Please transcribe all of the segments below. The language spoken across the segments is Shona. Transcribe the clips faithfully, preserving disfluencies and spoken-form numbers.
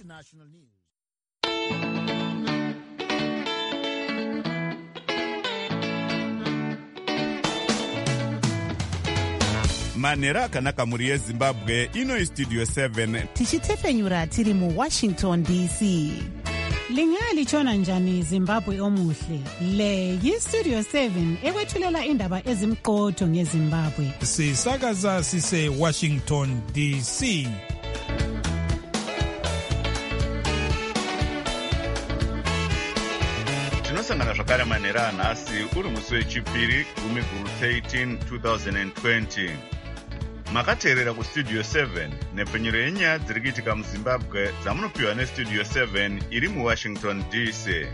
international news. Manera akanaka muri yeZimbabwe ino Studio seven tichitefenyura tiri mu Washington D C. Lingali chona njani Zimbabwe omuhle. Le yi Studio seven ekwethulela indaba ezimqotho ngeZimbabwe. Sisakaza sise Washington D C. Tinosangana zvakare manera nhasi uri musi wechipiri gumi guru thirteen twenty twenty. Makateerera ku Studio seven nepfenyuro yenyaya dziri kuitika muZimbabwe dzamunopiwa neStudio seven iri muWashington D C.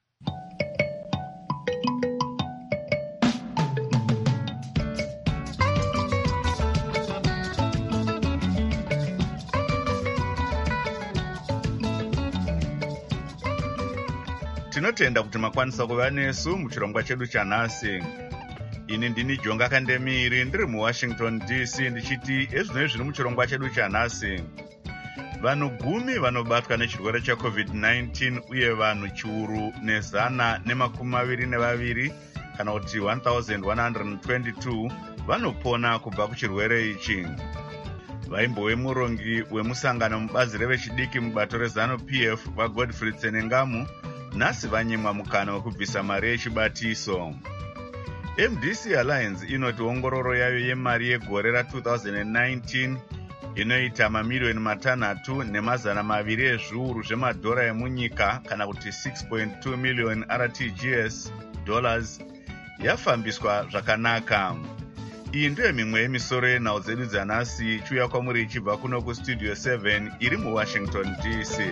Tinotenda kuti makwanisa kuva nesu muchirongwa chedu chanhasi. Ini ndini Jonga Kandemiri ndiri muWashington D C ndichiti ezvinoi zviri muchirongwa chedu chanhasi. Vanhu gumi vanobatwa nechirwere cheCovid nineteen uye vanhu chiuru nezana nemakumi maviri nevaviri kana kuti one thousand one hundred twenty-two vanopona kubva kuchirwere ichi. Vaimbowe murongi wemusangano mubazi revechidiki mubato rezanu P F vaGodfrey Tsenengamu nhasi vanyimwa mukana wekubvisa mari yechibatiso. M D C Alliance inoti ongororo yayo yemari yegore ra-twenty nineteen inoita mamiliyoni matanhatu nemazana maviri ezviuru zvemadhora emunyika kana kuti six point two million R T G S dollars yafambiswa zvakanaka. Iyi ndiyo mimwe yemisoro yenhau dzedu dzanhasi ichiuya kwamuri ichibva kuno kuStudio seven iri muWashington D C.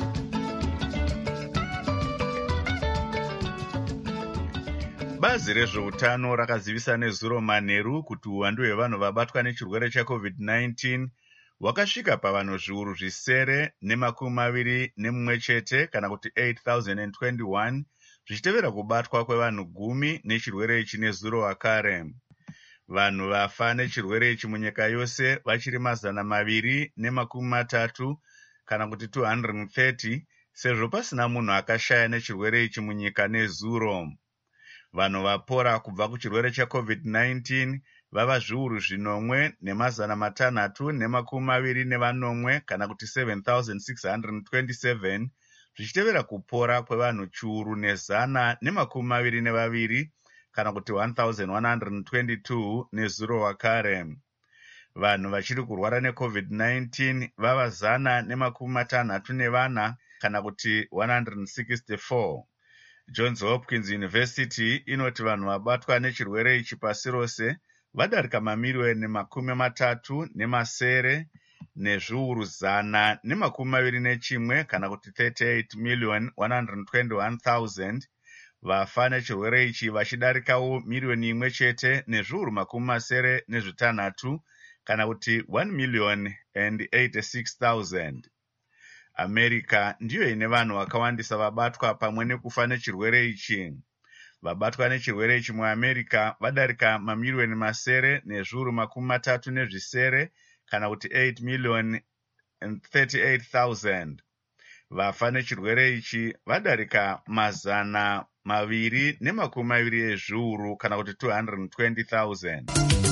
Bazi rezveutano rakazivisa nezuro manheru kuti uwandu hwevanhu vabatwa nechirwere cheCovid nineteen hwakasvika pavanhu zviuru zvisere nemakumi maviri nemumwe chete kana kuti eight thousand twenty-one zvichitevera kubatwa kwevanhu gumi nechirwere ichi nezuro wakare. Vanhu vafa nechirwere ichi munyika yose vachiri mazana maviri nemakumi matatu kana kuti two hundred thirty sezvo pasina munhu akashaya nechirwere ichi munyika nezuro. Vanhu vapora kubva kuchirwere cheCovid nineteen vava zviuru zvinomwe nemazana matanhatu nemakumi maviri nevanomwe kana kuti seven thousand six hundred twenty-seven zvichitevera kupora kwevanhu chiuru nezana nemakumi maviri nevaviri kana kuti one thousand one hundred twenty-two nezuro wakare. Vanhu vachiri kurwara neCovid nineteen vava zana nemakumi matanhatu nevana kana kuti one hundred sixty-four. Johns Hopkins University inoti vanhu vabatwa nechirwere ichi pasi rose vadarika mamiliyoni makumi matatu nemasere nezviuru zana nemakumi maviri nechimwe kana kuti thirty-eight million one hundred twenty-one thousand. Vafa nechirwere ichi vachidarikawo miliyoni imwe chete nezviuru makumi masere nezvitanhatu kana kuti one million and eighty-six thousand. America ndiyo ine vanhu vakawandisa vabatwa pamwe nekufa nechirwere ichi. Vabatwa nechirwere ichi muAmerica vadarika mamiliyoni masere nezviuru makumi matatu nezvisere kana kuti eight million and thirty-eight thousand. Vafa nechirwere ichi vadarika mazana maviri nemakumi maviri ezviuru kana kuti two hundred twenty thousand.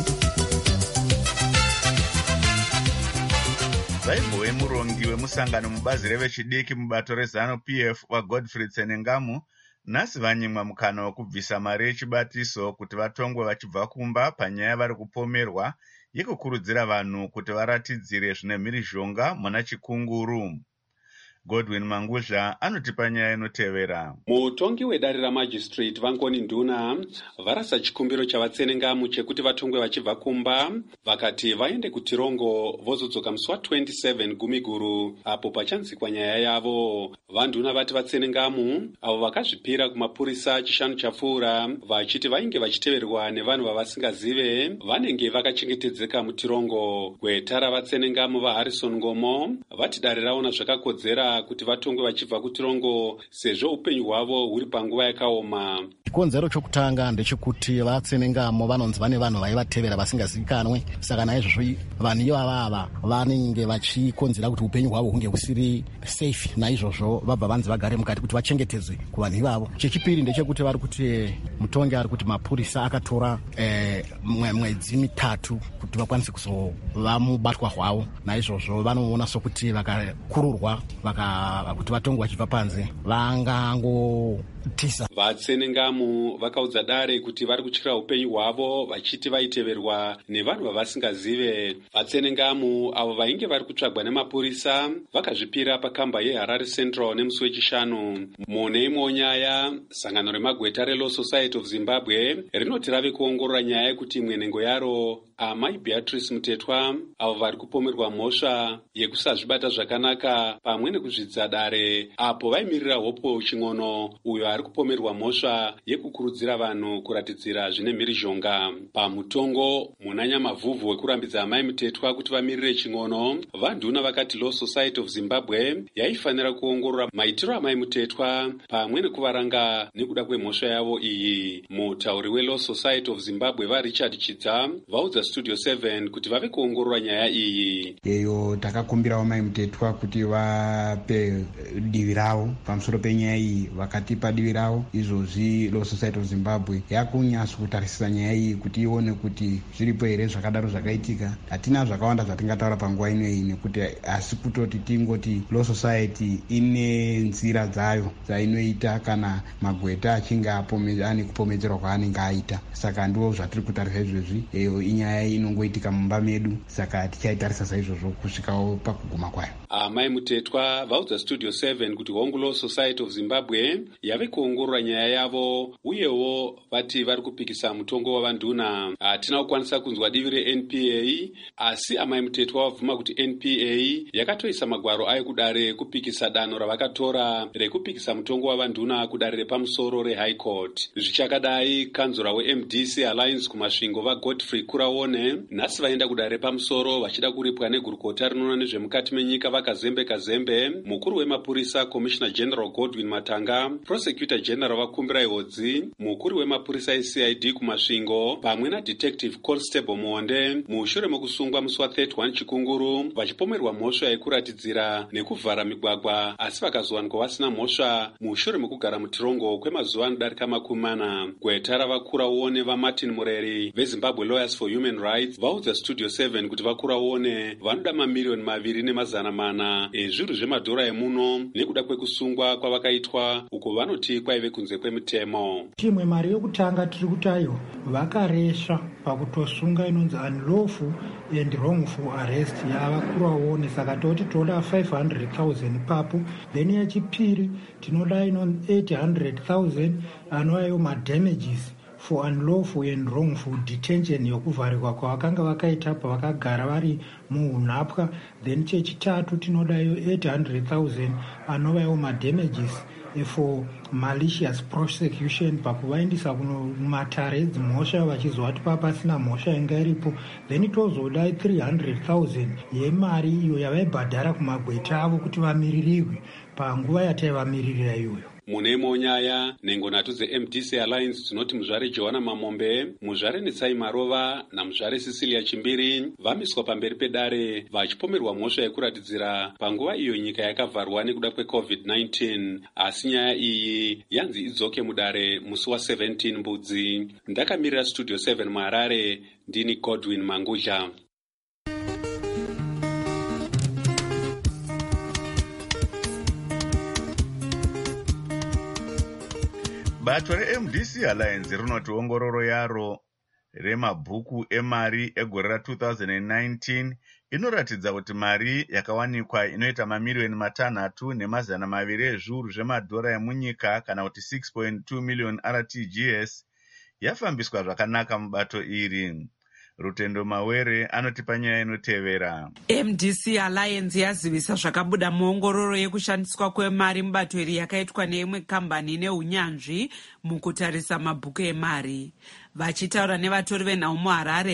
Vaimbowe murongi wemusangano mubazi revechidiki mubato rezanu P F vaGodfrey Tsenengamu nhasi vanyimwa mukana wekubvisa mari yechibatiso kuti vatongwe vachibva kumba panyaya vari kupomerwa yekukurudzira vanhu kuti varatidzire zvine mhirizhonga muna chikunguru. Godwin Manguzha anotipa nyaya inotevera. Mutongi wedare ramagistrate Vangoni Nduna varasa chikumbiro chavatsenengamu chekuti vatongwe vachibva kumba vakati vaende kutirongo vozodzoka musi wa twenty-seven gumi guru apo pachanzikwa nyaya yavo. Vanduna vati vatsenengamu avo vakazvipira kumapurisa chishanu chapfuura vachiti vainge vachiteverwa nevanhu vavasingazive vanenge vakachengetedzeka mutirongo. Gweta ravatsenengamu vaHarrison Ngomo vati dare raona zvakakodzera vachipira kuti vatongwe vachibva kutirongo sezvo upenyu hwavo huri panguva yakaoma. Chikonzero chokutanga ndechekuti vatsenengamo vanonzi vane vanhu vaivatevera vasingazivikanwe, saka naizvozvo vanhu ivava vanenge vachikonzera kuti upenyu hwavo hunge husiri safe, naizvozvo vabva vanzi vagare mukati kuti vachengetedzwe kuvanhu ivavo. Chechipiri ndechekuti vari kuti mutongi ari kuti mapurisa akatora eh, mwedzi mitatu kuti vakwanise kuzova mubatwa hwavo, naizvozvo vanoona sokuti vakakururwa vaka, kuti vatongwe vachibva panze vangangotisa. Vatsenengamu vakaudza dare kuti vari kutyira upenyu hwavo vachiti vaiteverwa nevanhu vavasingazive. Vatsenengamu avo vainge vari kutsvagwa nemapurisa vakazvipira pakamba yeHarare Central nemusi wechishanu. Mune imwe nyaya, sangano remagweta reLaw Society of Zimbabwe rinoti rave kuongorora nyaya yekuti mwenengo yaro amai Beatrice Mutetwa avo vari kupomerwa mhosva yekusazvibata zvakanaka pamwe nekuzvidza dare apo vaimirira Hopo Ching'ono uyo ari kupomerwa mhosva yekukurudzira vanhu kuratidzira zvine mhirizhonga. Pamutongo muna nyamavhuvhu wekurambidza amai Mutetwa kuti vamirire Ching'ono, vanduna vakati Law Society of Zimbabwe yaifanira kuongorora maitiro amai Mutetwa pamwe nekuvaranga nekuda kwemhosva yavo iyi. Mutauri weLaw Society of Zimbabwe vaRichard Chidza vaudza Studio seven kuti vave kuongorora nyaya iyi. Eyo takakumbirawo mai Mutetwa kuti vape divi ravo pamusoro penyaya iyi, vakatipa divi ravo. Izvozvi Law Society of Zimbabwe yakunyasa kutarisisa nyaya iyi kuti ione kuti zviripo here zvakadaro zvakaitika. Hatina zvakawanda zvatingataura panguva ino iyi nekuti asi kutoti tingoti Law Society ine nzira dzayo dzainoita kana magweta achinge ane kupomedzerwa kwaanenge aita. Saka ndiwo zvatiri kutarisa izvezvi. Eyo inyaya inongoitika mumba medu, saka tichaitarisa saizvozvo kusvikawo pakuguma kwayo. Amai Mutetwa vaudza Studio seven kuti hongu Law Society of Zimbabwe yave kuongorora nyaya yavo, uyewo vati vari kupikisa mutongo wavanduna. Hatina kukwanisa kunzwa divi reN P A, asi amai Mutetwa vabvuma kuti N P A yakatoisa magwaro ayo kudare kupikisa danho ravakatora rekupikisa mutongo wavanduna kudare repamusoro reHigh Court. Zvichakadai, kanzura weM D C Alliance kumasvingo vaGodfrey Kuraone nhasi vaenda kudare repamusoro vachida kuripwa negurukota rinoona nezvemukati menyika vakazembe kazembe. Mukuru wemapurisa Commissioner General Godwin Matanga, Prosecutor General vakumbira ihodzi, mukuru wemapurisa eC I D kumasvingo pamwe naDetective Constable Muonde mushure mekusungwa musi wa31 Chikunguru vachipomerwa mhosva yekuratidzira nekuvhara migwagwa, asi vakazowanikwa vasina mhosva mushure mekugara mutirongo kwemazuva anodarika makumi mana. Gweta ravakuraone vaMartin Mureri veZimbabwe Lawyers for Human Rights vaudza Studio seven kuti vakuraone vanoda mamiliyoni maviri nemazana mana ezvinhu zvemadhora emuno nekuda kwekusungwa kwavakaitwa uko vanoti kwaive kunze kwemutemo. Chimwe mari yokutanga tiri kutayo vakaresva pakutosunga inonzi unlawful and wrongful arrest yavakuraone, saka toti toda five hundred thousand papo. Then yachipiri tinoda inonzi eight hundred thousand anovayo madamages for unlawful and wrongful detention yokuvharirwa kwavakanga vakaita pavakagara vari muunhapwa. Then chechitatu tinodayo eight hundred thousand anovayo madamages for malicious prosecution pakuvaindisa kumatare dzimhosva vachizova kuti papasina mhosva inga iripo. Then tozoda three hundred thousand yemari iyo yavaibhadhara kumagweta avo kuti vamiririgwe panguva yataivamiririra iyoyo. Mune imwe nyaya, nhengo nhatu dzeM D C Alliance dzinoti muzvare Johanna Mamombe, muzvare Netsai Marova namuzvare Cecilia Chimbiri vamiswa pamberi pedare vachipomerwa mhosva yekuratidzira panguva iyo nyika yakavharwa nekuda kweCovid nineteen. Asi nyaya iyi yanzi idzoke mudare musi wa17 Mbudzi. Ndakamirira Studio seven muHarare, ndini Godwin Mangudla. Bato reM D C Alliance rinoti ongororo yaro remabhuku emari egore ra two thousand nineteen inoratidza kuti mari yakawanikwa inoita mamiliyoni matanhatu nemazana maviri ezviuru zvemadhora emunyika kana kuti six point two million R T G S yafambiswa zvakanaka mubato iri. Rutendo Mawere anotipa nyaya inotevera. M D C Alliance yazivisa zvakabuda muongororo yekushandiswa kwemari mubato iri yakaitwa neimwe kambani neunyanzvi mukutarisa mabhuku emari. Vachitaura nevatori venhau muHarare,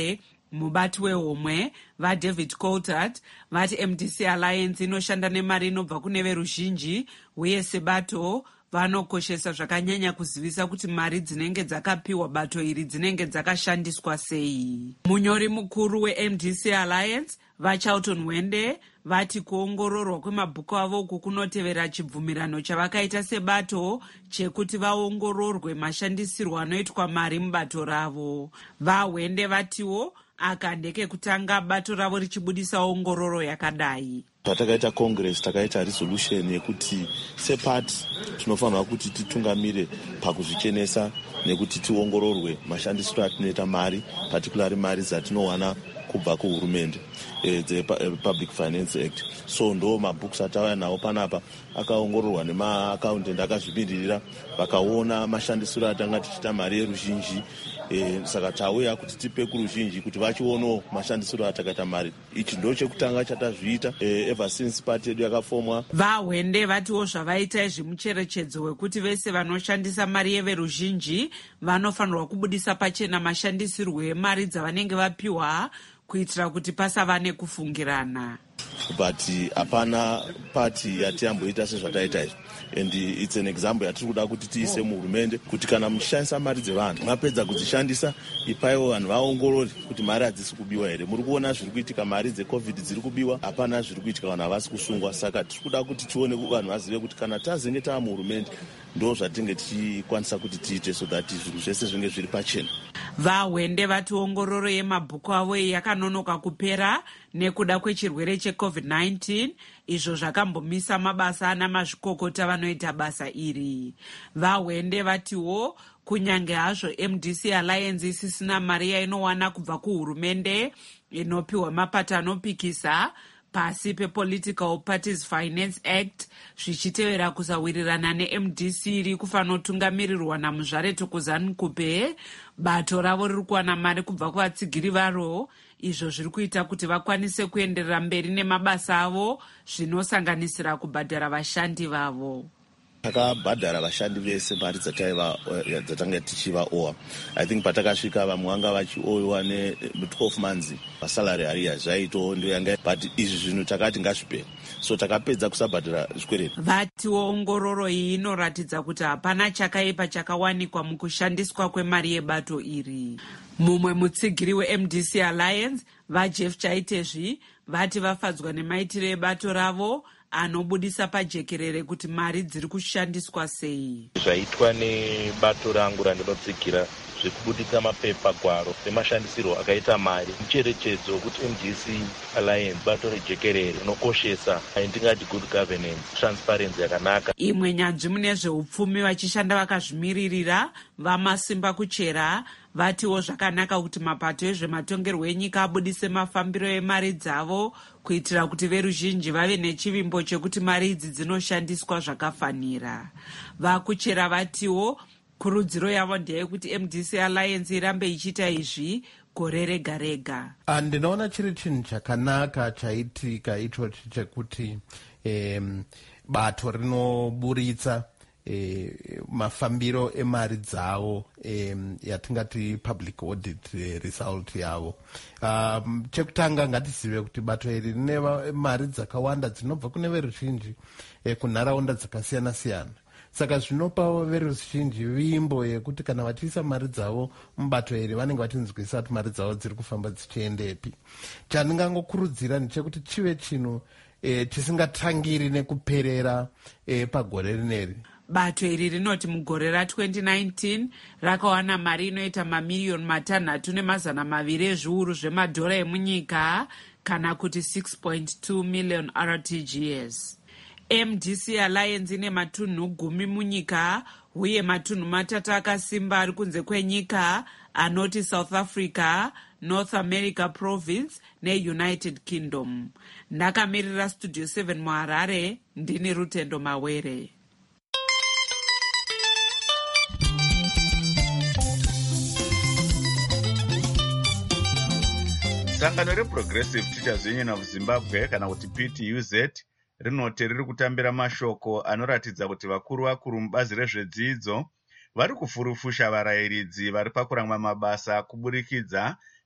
Mubati wehomwe vaDavid Coulthard vati M D C Alliance inoshanda nemari inobva kune veruzhinji uye sebato vanokoshesa zvakanyanya kuzivisa kuti mari dzinenge dzakapiwa bato iri dzinenge dzakashandiswa sei. Munyori mukuru weM D C Alliance vaCharlton Wende vati kuongororwa kwemabhuku avo uku kunotevera chibvumirano chavakaita sebato chekuti vaongororwe mashandisirwo anoitwa mari mubato ravo. VaWende vatiwo aka ndekekutanga bato ravo richibudisa ongororo yakadai. Patakaita congress takaita resolution yekuti sepati tinofanirwa kuti titungamire pakuzvichenesa nekuti tiongororwe mashandisiro atinoita mari, particularly mari dzatinowana kubva kuhurumende, eh, the Public Finance Act. So ndo mabooks atauya nawo panapa akaongororwa nemaaccountant akazvimirira vakaona mashandisiro atanga tichita mari yeruzhinji. E, saka tauya kuti tipe kuruzhinji kuti vachionawo mashandisiro atakaita mari. Ichi ndo chekutanga chatazviita e, ever since party yedu yakafomwa. VaWende vatiwo zvavaita izvimucherechedzo wekuti vese vanoshandisa mari yeveruzhinji vanofanirwa kubudisa pachena mashandisirwo emari dzavanenge vapiwa kuitira kuti pasava nekufungirana. But hapana party yatiyamboita sezvataita izvi. And it's an example yatiri kuda kuti tiise muhurumende kuti kana muchishandisa mari dzevanhu mapedza kudzishandisa ipaiwo vanhu vaongorori kuti mari hadzisi kubiwa here. Muri kuona zviri kuitika, mari dzecovid dziri kubiwa, hapana zviri kuitika, vanhu havasi kusungwa. Saka tiri kuda kuti tione vanhu vazive kuti kana tazenge tava muhurumende ndo zvatinge tichikwanisa kuti tiite so that zvinhu zvese zvinge zviri pachena. VaWende vati ongororo yemabhuku avo yakanonoka kupera nekuda kwechirwere checovid nineteen, izvo zvakambomisa mabasa ana mazvikokota vanoita basa iri. VaWende vatiwo kunyange hazvo M D C Alliance isisina mari yainowana kubva kuhurumende inopiwa mapato anopikisa pasi pePolitical Parties Finance Act, zvichitevera kusawirirana neM D C iri kufanotungamirirwa naMuzvare Thokozani Kupe, bato ravo riri kuwana mari kubva kuvatsigiri varo, izvo zviri kuita kuti vakwanise kuenderera mberi nemabasa avo, zvinosanganisira kubhadhara vashandi vavo. Takabhadhara vashandi vese mari dzatanga tichivaowa. I think patakasvika vamwe vanga vachioiwa ne twelve months pasalary arrears zvaito ndo yanga, but izvi zvinhu takati ngazvipere. So takapedza kusabhadhara zvikwereti. Vatiwo ongororo iyi inoratidza kuti hapana chakaipa chakawanikwa mukushandiswa kwemari yebato iri. Mumwe mutsigiri weM D C Alliance vaJeff Chaitezvi vati vafadzwa nemaitiro ebato ravo anobudisa pajekerere kuti mari dziri kushandiswa sei. Zvaitwa nebato rangu randobatsigira zvekubudisa mapepa gwaro nemashandisirwo akaita mari, mucherechedzo wekuti M D C Alliance bato rejekerere rinokoshesa ndingati good governance, transparency yakanaka. Imwe nyanzvi mune zveupfumi vachishanda vakazvimiririra vaMasimba Kuchera vatiwo zvakanaka kuti mapato ezvematongerwo enyika abudise mafambiro emari dzavo kuitira kuti veruzhinji vave nechivimbo chekuti mari idzi dzinoshandiswa zvakafanira. VaKuchera vatiwo kurudziro yavo ndeyekuti M D C Alliance irambe ichiita izvi gore rega rega. Ndinoona chiri chinhu chakanaka chaitika ichochi chekuti um, bato rinoburitsa E, mafambiro emari dzavo e, yatingati public audit e, result yavo. Um, chekutanga ngatizive kuti bato iri rine mari dzakawanda dzinobva kune veruzhinji e, kunharaunda dzakasiyana siyana. Saka zvinopawo veruzhinji vimbo yekuti kana vachiisa mari dzavo mubato iri vanenge vachinzwisa kuti mari dzavo dziri kufamba dzichiendepi. Chandingangokurudzira ndechekuti chive chinhu e, chisingatangiri nekuperera e, pagore rineri. Bato iri rinoti mugore ratwenty nineteen rakawana mari inoita mamiliyoni matanhatu nemazana maviri ezviuru zvemadhora emunyika, kana kuti six point two million R T G S. M D C Alliance ine matunhu gumi munyika uye matunhu matatu akasimba ari kunze kwenyika anoti South Africa, North America Province neUnited Kingdom. Ndakamirira Studio seven muHarare, ndini Rutendo Mawere. Sangano reProgressive Teachers Union of Zimbabwe kana kuti P T U Z rinoti riri kutambira mashoko anoratidza kuti vakuru vakuru mubazi rezvedzidzo vari kufurufusha varayiridzi vari pakurangwa mabasa kuburikidza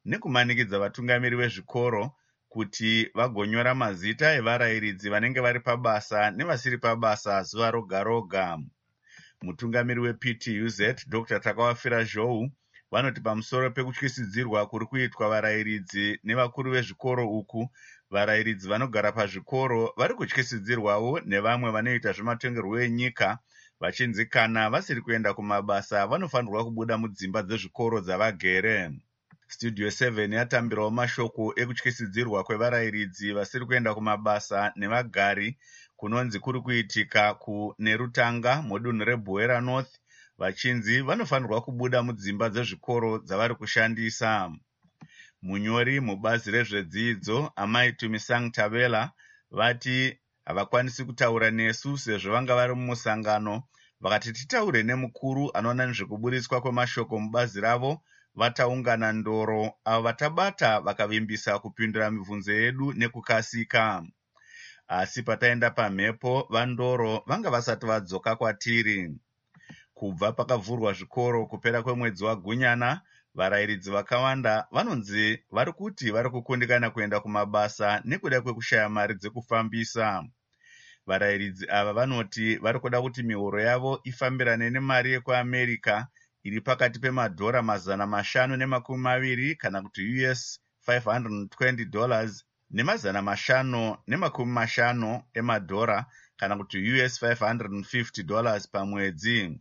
nekumanikidza vatungamiri vezvikoro kuti vagonyora mazita evarayiridzi vanenge vari pabasa nevasiri pabasa zuva roga roga. Mutungamiri weP T U Z Dr Takawafira Zhou vanoti pamusoro pekutyisidzirwa kuri kuitwa varayiridzi nevakuru vezvikoro uku, varayiridzi vanogara pazvikoro vari kutyisidzirwawo nevamwe vanoita zvematongerwo enyika, vachinzi kana vasiri kuenda kumabasa vanofanirwa kubuda mudzimba dzezvikoro dzavagere. Studio seven yatambirawo mashoko ekutyisidzirwa kwevarayiridzi vasiri kuenda kumabasa nevagari kunonzi kuri kuitika kuNerutanga mudunhu reBuera North, vachinzi vanofanirwa kubuda mudzimba dzezvikoro dzavari kushandisa. Munyori mubazi rezvedzidzo Amai Tumisang Tabela vati havakwanisi kutaura nesu sezvo vanga vari mumusangano, vakati titaure nemukuru anoona nezvekuburitswa kwemashoko mubazi ravo vataungana ndoro, avo vatabata vakavimbisa kupindura mibvunzo yedu nekukasika. Asi pataenda pamhepo vandoro vanga vasati vadzoka kwatiri. Kubva pakavhurwa zvikoro kupera kwemwedzi waGunyana, varayiridzi vakawanda vanonzi vari kuti vari kukundikana kuenda kumabasa nekuda kwekushaya mari dzekufambisa. Varayiridzi ava vanoti vari kuda kuti mihoro yavo ifambirane nemari yekuAmerika iri pakati pemadhora mazana mashanu nemakumi maviri kana kuti U S five hundred twenty dollars nemazana mashanu nemakumi mashanu emadhora kana kuti U S five hundred fifty dollars pamwedzi.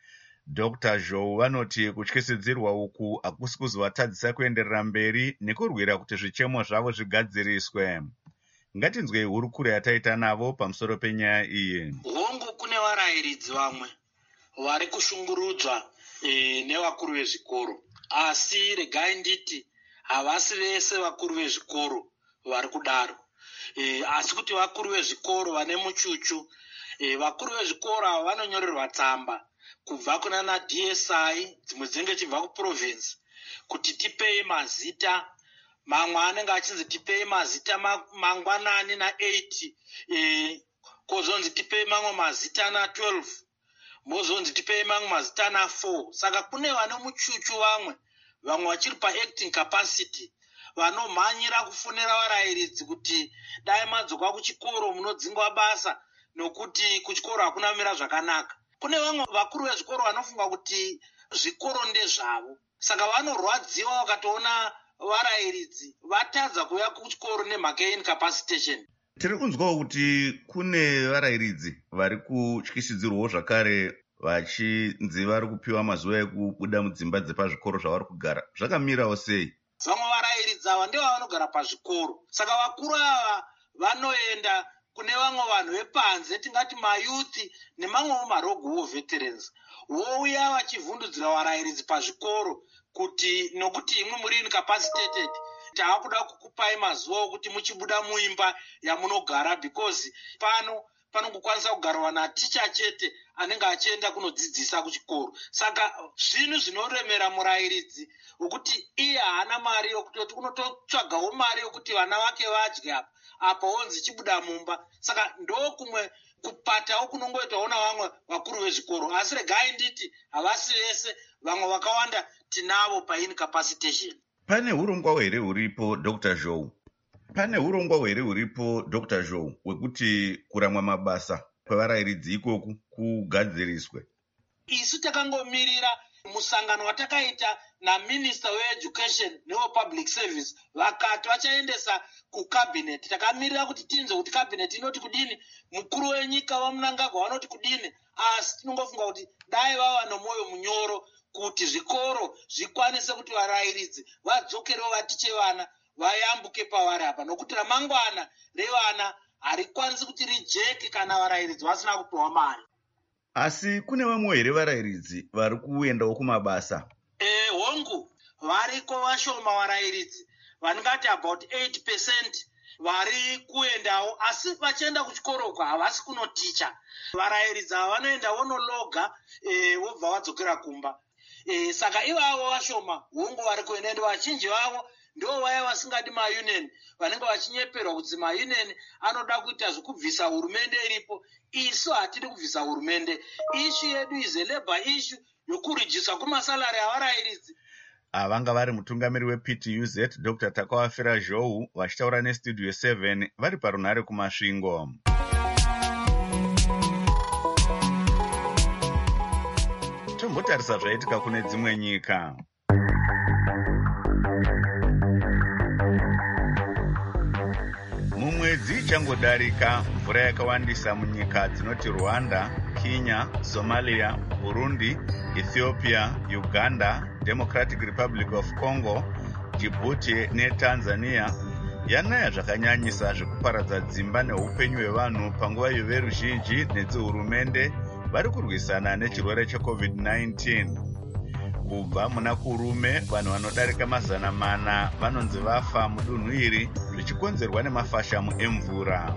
Dr Zhou vanoti kutyisidzirwa uku hakusi kuzovatadzisa kuenderera mberi nekurwira kuti zvichemo zvavo zvigadziriswe. Ngatinzwei hurukuro yataita navo pamusoro penyaya iyi. Hongu kune varayiridzi vamwe vari kushungurudzwa e, nevakuru vezvikoro, asi regai nditi havasi vese vakuru vezvikoro vari kudaro, e, asi kuti vakuru vezvikoro vane muchuchu. E, vakuru vezvikoro ava vanonyorerwa tsamba kubva kuna na D S I, dzimwe dzinenge chibva kuprovince, kuti tipei mazita. Mamwe anenge achinzi tipei mazita mangwanani na eight, e, kozonzi tipei mamwe mazita na twelve, mozonzi tipei mamwe mazita na four. Saka kune vane muchuchu vamwe vamwe vachiri paacting capacity vanomhanyira kufonera varayiridzi kuti dai madzoka kuchikoro munodzingwa basa nokuti kuchikoro hakuna mira zvakanaka. Kune vamwe vakuru vezvikoro vanofunga kuti zvikoro ndezvavo, saka vanorwadziwa vakatoona varayiridzi vatadza kuuya kuchikoro nemhaka yeincapacitation. Tiri kunzwawo kuti kune varayiridzi vari kutyisidzirwawo zvakare vachinzi vari kupiwa mazuva ekubuda mudzimba dzepazvikoro zvavari kugara. Zvakamirawo sei? Vamwe varayiridzi ava ndivo vanogara pazvikoro, saka vakuru ava vanoenda kune vamwe vanhu vepanze, tingati mayuthi nemamwewo marogowo veterans, vouya vachivhundudzira varayiridzi pazvikoro kuti nokuti imwe muri incapacitated tava kuda kukupai mazuva okuti muchibuda muimba yamunogara, because pano panongokwanisa kugarwa naticha chete anenge achienda kunodzidzisa kuchikoro. Saka zvinhu zvinoremera murayiridzi ukuti iye haana mari yokutoti unototsvagawo mari yokuti vana vake vadye apa apa onzi chibuda mumba. Saka ndokumwe kupatawo kunongoitawo navamwe vakuru vezvikoro, asi regai nditi havasi vese, vamwe vakawanda tinavo paincapacitation. Pane urongwa here huripo Dr Zhou? Pane urongwa here huripo Dr Zhou wekuti kuramwa mabasa kwevarayiridzi ikoku kugadziriswe? Isu takangomirira musangano watakaita naminister weeducation newepublic service, vakati vachaendesa kucabinet. Takamirira kuti tinze kuti cabinet inoti kudini, mukuru wenyika waMnangagwa vanoti kudini, asi tinongofunga kuti dai vava nomwoyo munyoro kuti zvikoro zvikwanise kuti varayiridzi vadzokerewo vatiche vana vayambuke pavari apa, nokuti ramangwana revana harikwanisi kuti rijeke kana varayiridzi vasina kupiwa mari. Asi kune vamwe here varayiridzi vari kuendawo kumabasa? E, hongu variko vashoma varayiridzi vaningati about eight percent vari kuendawo, asi vachienda kuchikoro uko havasi kunoticha. Varayiridzi ava vanoenda vonologa e, vobva vadzokera kumba. E, saka ivavo vashoma hongu vari kuenda, ende vazhinji vavo ndo vaya vasingadi maunion, vanenge vachinyeperwa kuti maunion anoda kuita zvekubvisa hurumende iripo. Isu hatidi kubvisa hurumende, issue yedu is a labor issue yokurejisa kumasalari avarayiridzi. avanga vari mutungamiri weP T U Z Dr Takawafira Zhou vachitaura nestudio seven vari parunhare kumasvingo. Tombotarisa zvaitika kune dzimwe nyika. Mumwedzi changodarika, mvura yakawandisa munyika dzinoti Rwanda, Kenya, Somalia, Burundi, Ethiopia, Uganda, Democratic Republic of Congo, Djibouti neTanzania yanaya zvakanyanyisa zvekuparadza dzimba neupenyu hwevanhu panguva yoveruzhinji nedzihurumende vari kurwisana nechirwere cheCovid nineteen. Kubva muna kurume, vanhu vanodarika mazana mana vanonzi vafa mudunhu iri zvichikonzerwa nemafashamu emvura.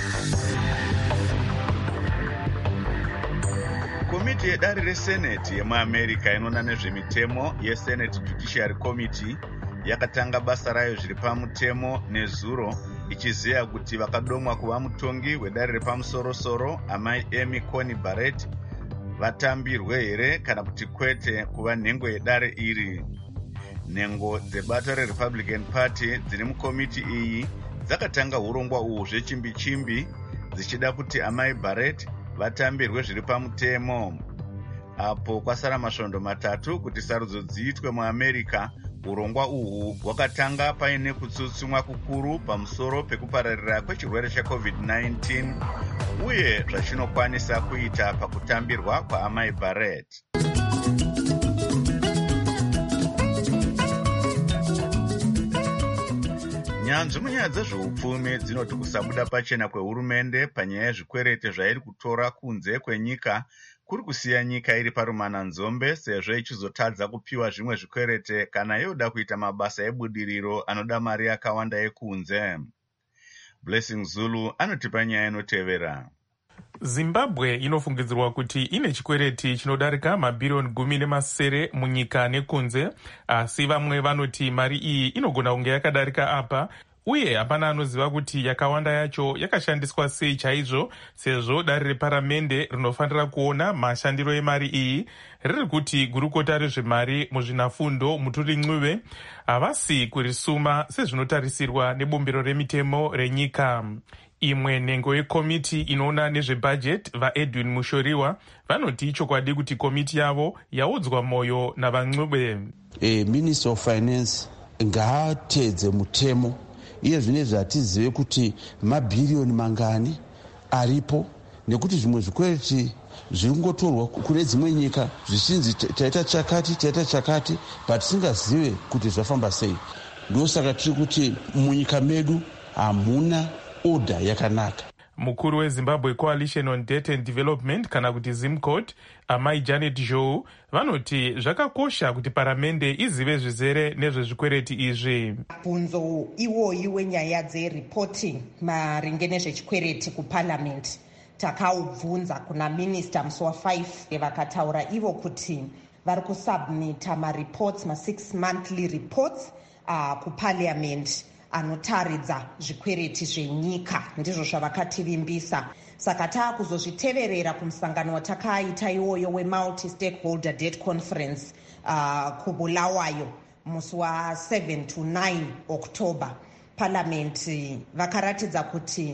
Komiti yedare reSenate yemuAmerica inoona nezvemitemo yeSenate Judiciary Committee yakatanga basa rayo zviri pamutemo nezuro, ichiziva kuti vakadomwa kuva mutongi wedare repamusoro-soro amai Amy Coney Barrett vatambirwe here kana kuti kwete kuva nhengo yedare iri. Nhengo dzebato reRepublican Party dziri mukomiti iyi dzakatanga urongwa uhu zvechimbi-chimbi dzichida kuti amai Barrett vatambirwe zviri pamutemo. Apo kwasara masvondo matatu kuti sarudzo dziitwe muAmerica, urongwa uhu hwakatanga paine kutsutsumwa kukuru pamusoro pekupararira kwechirwere cheCovid nineteen uye zvachinokwanisa kuita pakutambirwa kwaamai Barrett. Nyanzvi munyaya dzezveupfumi dzinoti kusabuda pachena kwehurumende panyaya yezvikwerete zvairi kutora kunze kwenyika kuri kusiya nyika iri parumananzombe, sezvo ichizotadza kupiwa zvimwe zvikwerete kana yoda kuita mabasa ebudiriro anoda mari yakawanda yekunze. Blessing Zulu anotipa nyaya inotevera. Zimbabwe inofungidzirwa kuti ine chikwereti chinodarika mabhirioni gumi nemasere munyika nekunze, asi vamwe vanoti mari iyi inogona kunge yakadarika apa, uye hapana anoziva kuti yakawanda yacho yakashandiswa sei chaizvo, sezvo dare reparamende rinofanira kuona mashandiro emari iyi riri kuti gurukota rezvemari muzvinafundo Muturi Ncube havasi kurisuma sezvinotarisirwa nebumbiro remitemo renyika. Imwe nhengo yekomiti inoona nezvebhajeti vaEdwin Mushoriwa vanoti chokwadi kuti komiti yavo yaudzwa moyo navaNcube. E, Minister of Finance ngaatedze mutemo iye zvinezvi hatizive kuti mabhirioni mangani aripo, nekuti zvimwe zvikwereti zviringotorwa kune dzimwe nyika zvichinzi taita chakati taita chakati patisingazive kuti zvafamba sei. Ndosaka tiri kuti munyika medu hamuna oda yakanaka. Mukuru weZimbabwe Coalition on Debt and Development kana kuti ZimCoT amai Janet Zhou vanoti zvakakosha kuti paramende izive zvizere nezvezvikwereti izvi. Bvunzo iwoyi wenyaya dzereporting maringe nezvechikwereti kuparliament takaubvunza kuna minister musi wafive, vakataura ivo kuti vari kusubmita mareports ma-six monthly reports uh, kuparliament anotaridza zvikwereti zvenyika, ndizvo zvavakativimbisa. Saka taakuzozviteverera kumusangano watakaita iwoyo weMulti Stakeholder Debt Conference uh, kuBulawayo musi wa-seven to nine October. Parliament vakaratidza kuti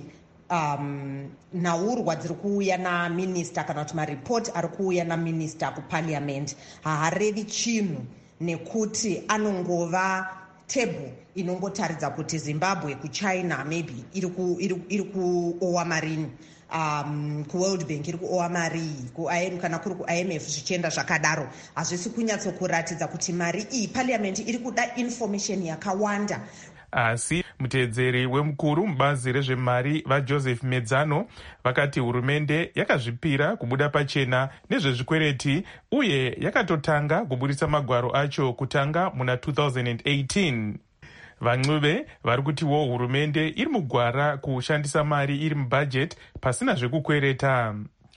um, nhaurwa dziri kuuya naminista kana kuti maripoti ari kuuya naminista kuparliament haarevi chinhu, nekuti anongova table inongotaridza kuti Zimbabwe kuChina maybe iri kuowa marini, um, kuWorld Bank iri kuowa mari, kana kuri kuI M F zvichienda zvakadaro. Hazvisi kunyatsokuratidza kuti mari iyi parliament iri kuda information yakawanda. Asi mutedzeri wemukuru mubazi rezvemari vaJoseph Medzano vakati hurumende yakazvipira kubuda pachena nezvezvikwereti uye yakatotanga kuburitsa magwaro acho kutanga muna two thousand eighteen. VaNcube vari kutiwo hurumende iri mugwara kushandisa mari iri mubhajeti pasina zvekukwereta.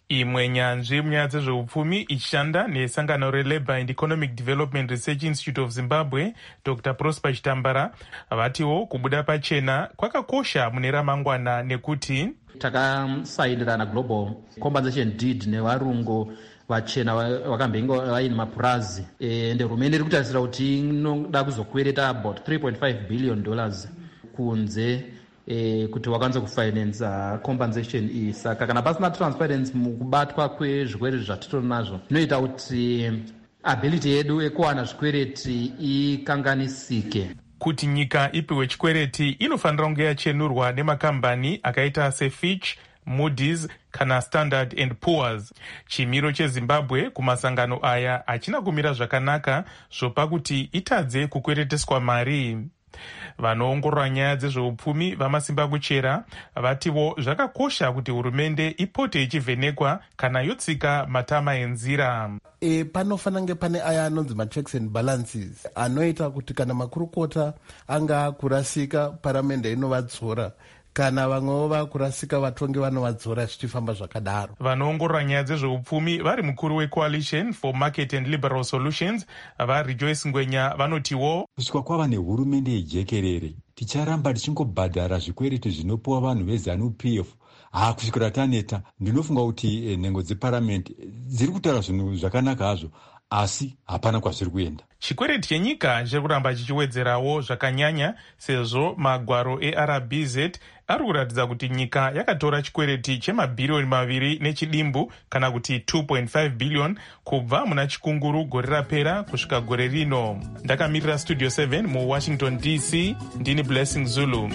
Imwe nyanzvi munyaya dzezveupfumi ichishanda nesangano reLabour and Economic Development Research Institute of Zimbabwe, Doctor Prosper Chitambara, vatiwo kubuda pachena kwakakosha mune ramangwana nekuti takasainirana global compensation deed nevarungu vachena vakambenge vaine mapurazi ende hurumende iri kutarisira kuti inoda kuzokwereta about three point five billion dollars kunze eh, kuti wakwanise kufinance uh, compensation iyi. Saka kana pasina transparency mukubatwa kwezvirwere zvatitonazvo zvinoita kuti ability yedu yekuwana zvikwereti ikanganisike. Kuti nyika ipiwe chikwereti inofanira kunge yachenurwa nemakambani akaita seFitch, Moody's kana Standard and Poor's. Chimiro cheZimbabwe kumasangano aya hachina kumira zvakanaka zvopa kuti itadze kukwereteswa mari. Vanoongorora nyaya dzezveupfumi vamasimba kuchera vativo zvakakosha kuti hurumende ipote ichivhenekwa kana yotsika matama enzira. E, panofanira kunge pane aya anonzi machecks and balances anoita kuti kana makurukota anga kurasika paramende inovadzora, kana vamwewo vakurasika vatongi vanovadzora zvichifamba zvakadaro. Vanoongorora nyaya dzezveupfumi vari mukuru weCoalition for Market and Liberal Solutions vaRejoice Ngwenya vanotiwo kusvika kwava nehurumende yejekerere ticharamba tichingobhadhara zvikwereti zvinopiwa vanhu veZANU-P F ha kusvikira taneta. Ndinofunga kuti eh, nhengo dzeparamende dziri kutaura zvinhu zvakanaka hazvo asi hapana kwazviri kuenda. Chikwereti chenyika chiri kuramba chichiwedzerawo zvakanyanya sezvo magwaro eR B Z ari kuratidza kuti nyika yakatora chikwereti chemabhirioni maviri nechidimbu kana kuti two point five billion kubva muna chikunguru gore rapera kusvika gore rino. Ndakamirira Studio seven muWashington D C, ndini Blessing Zulu.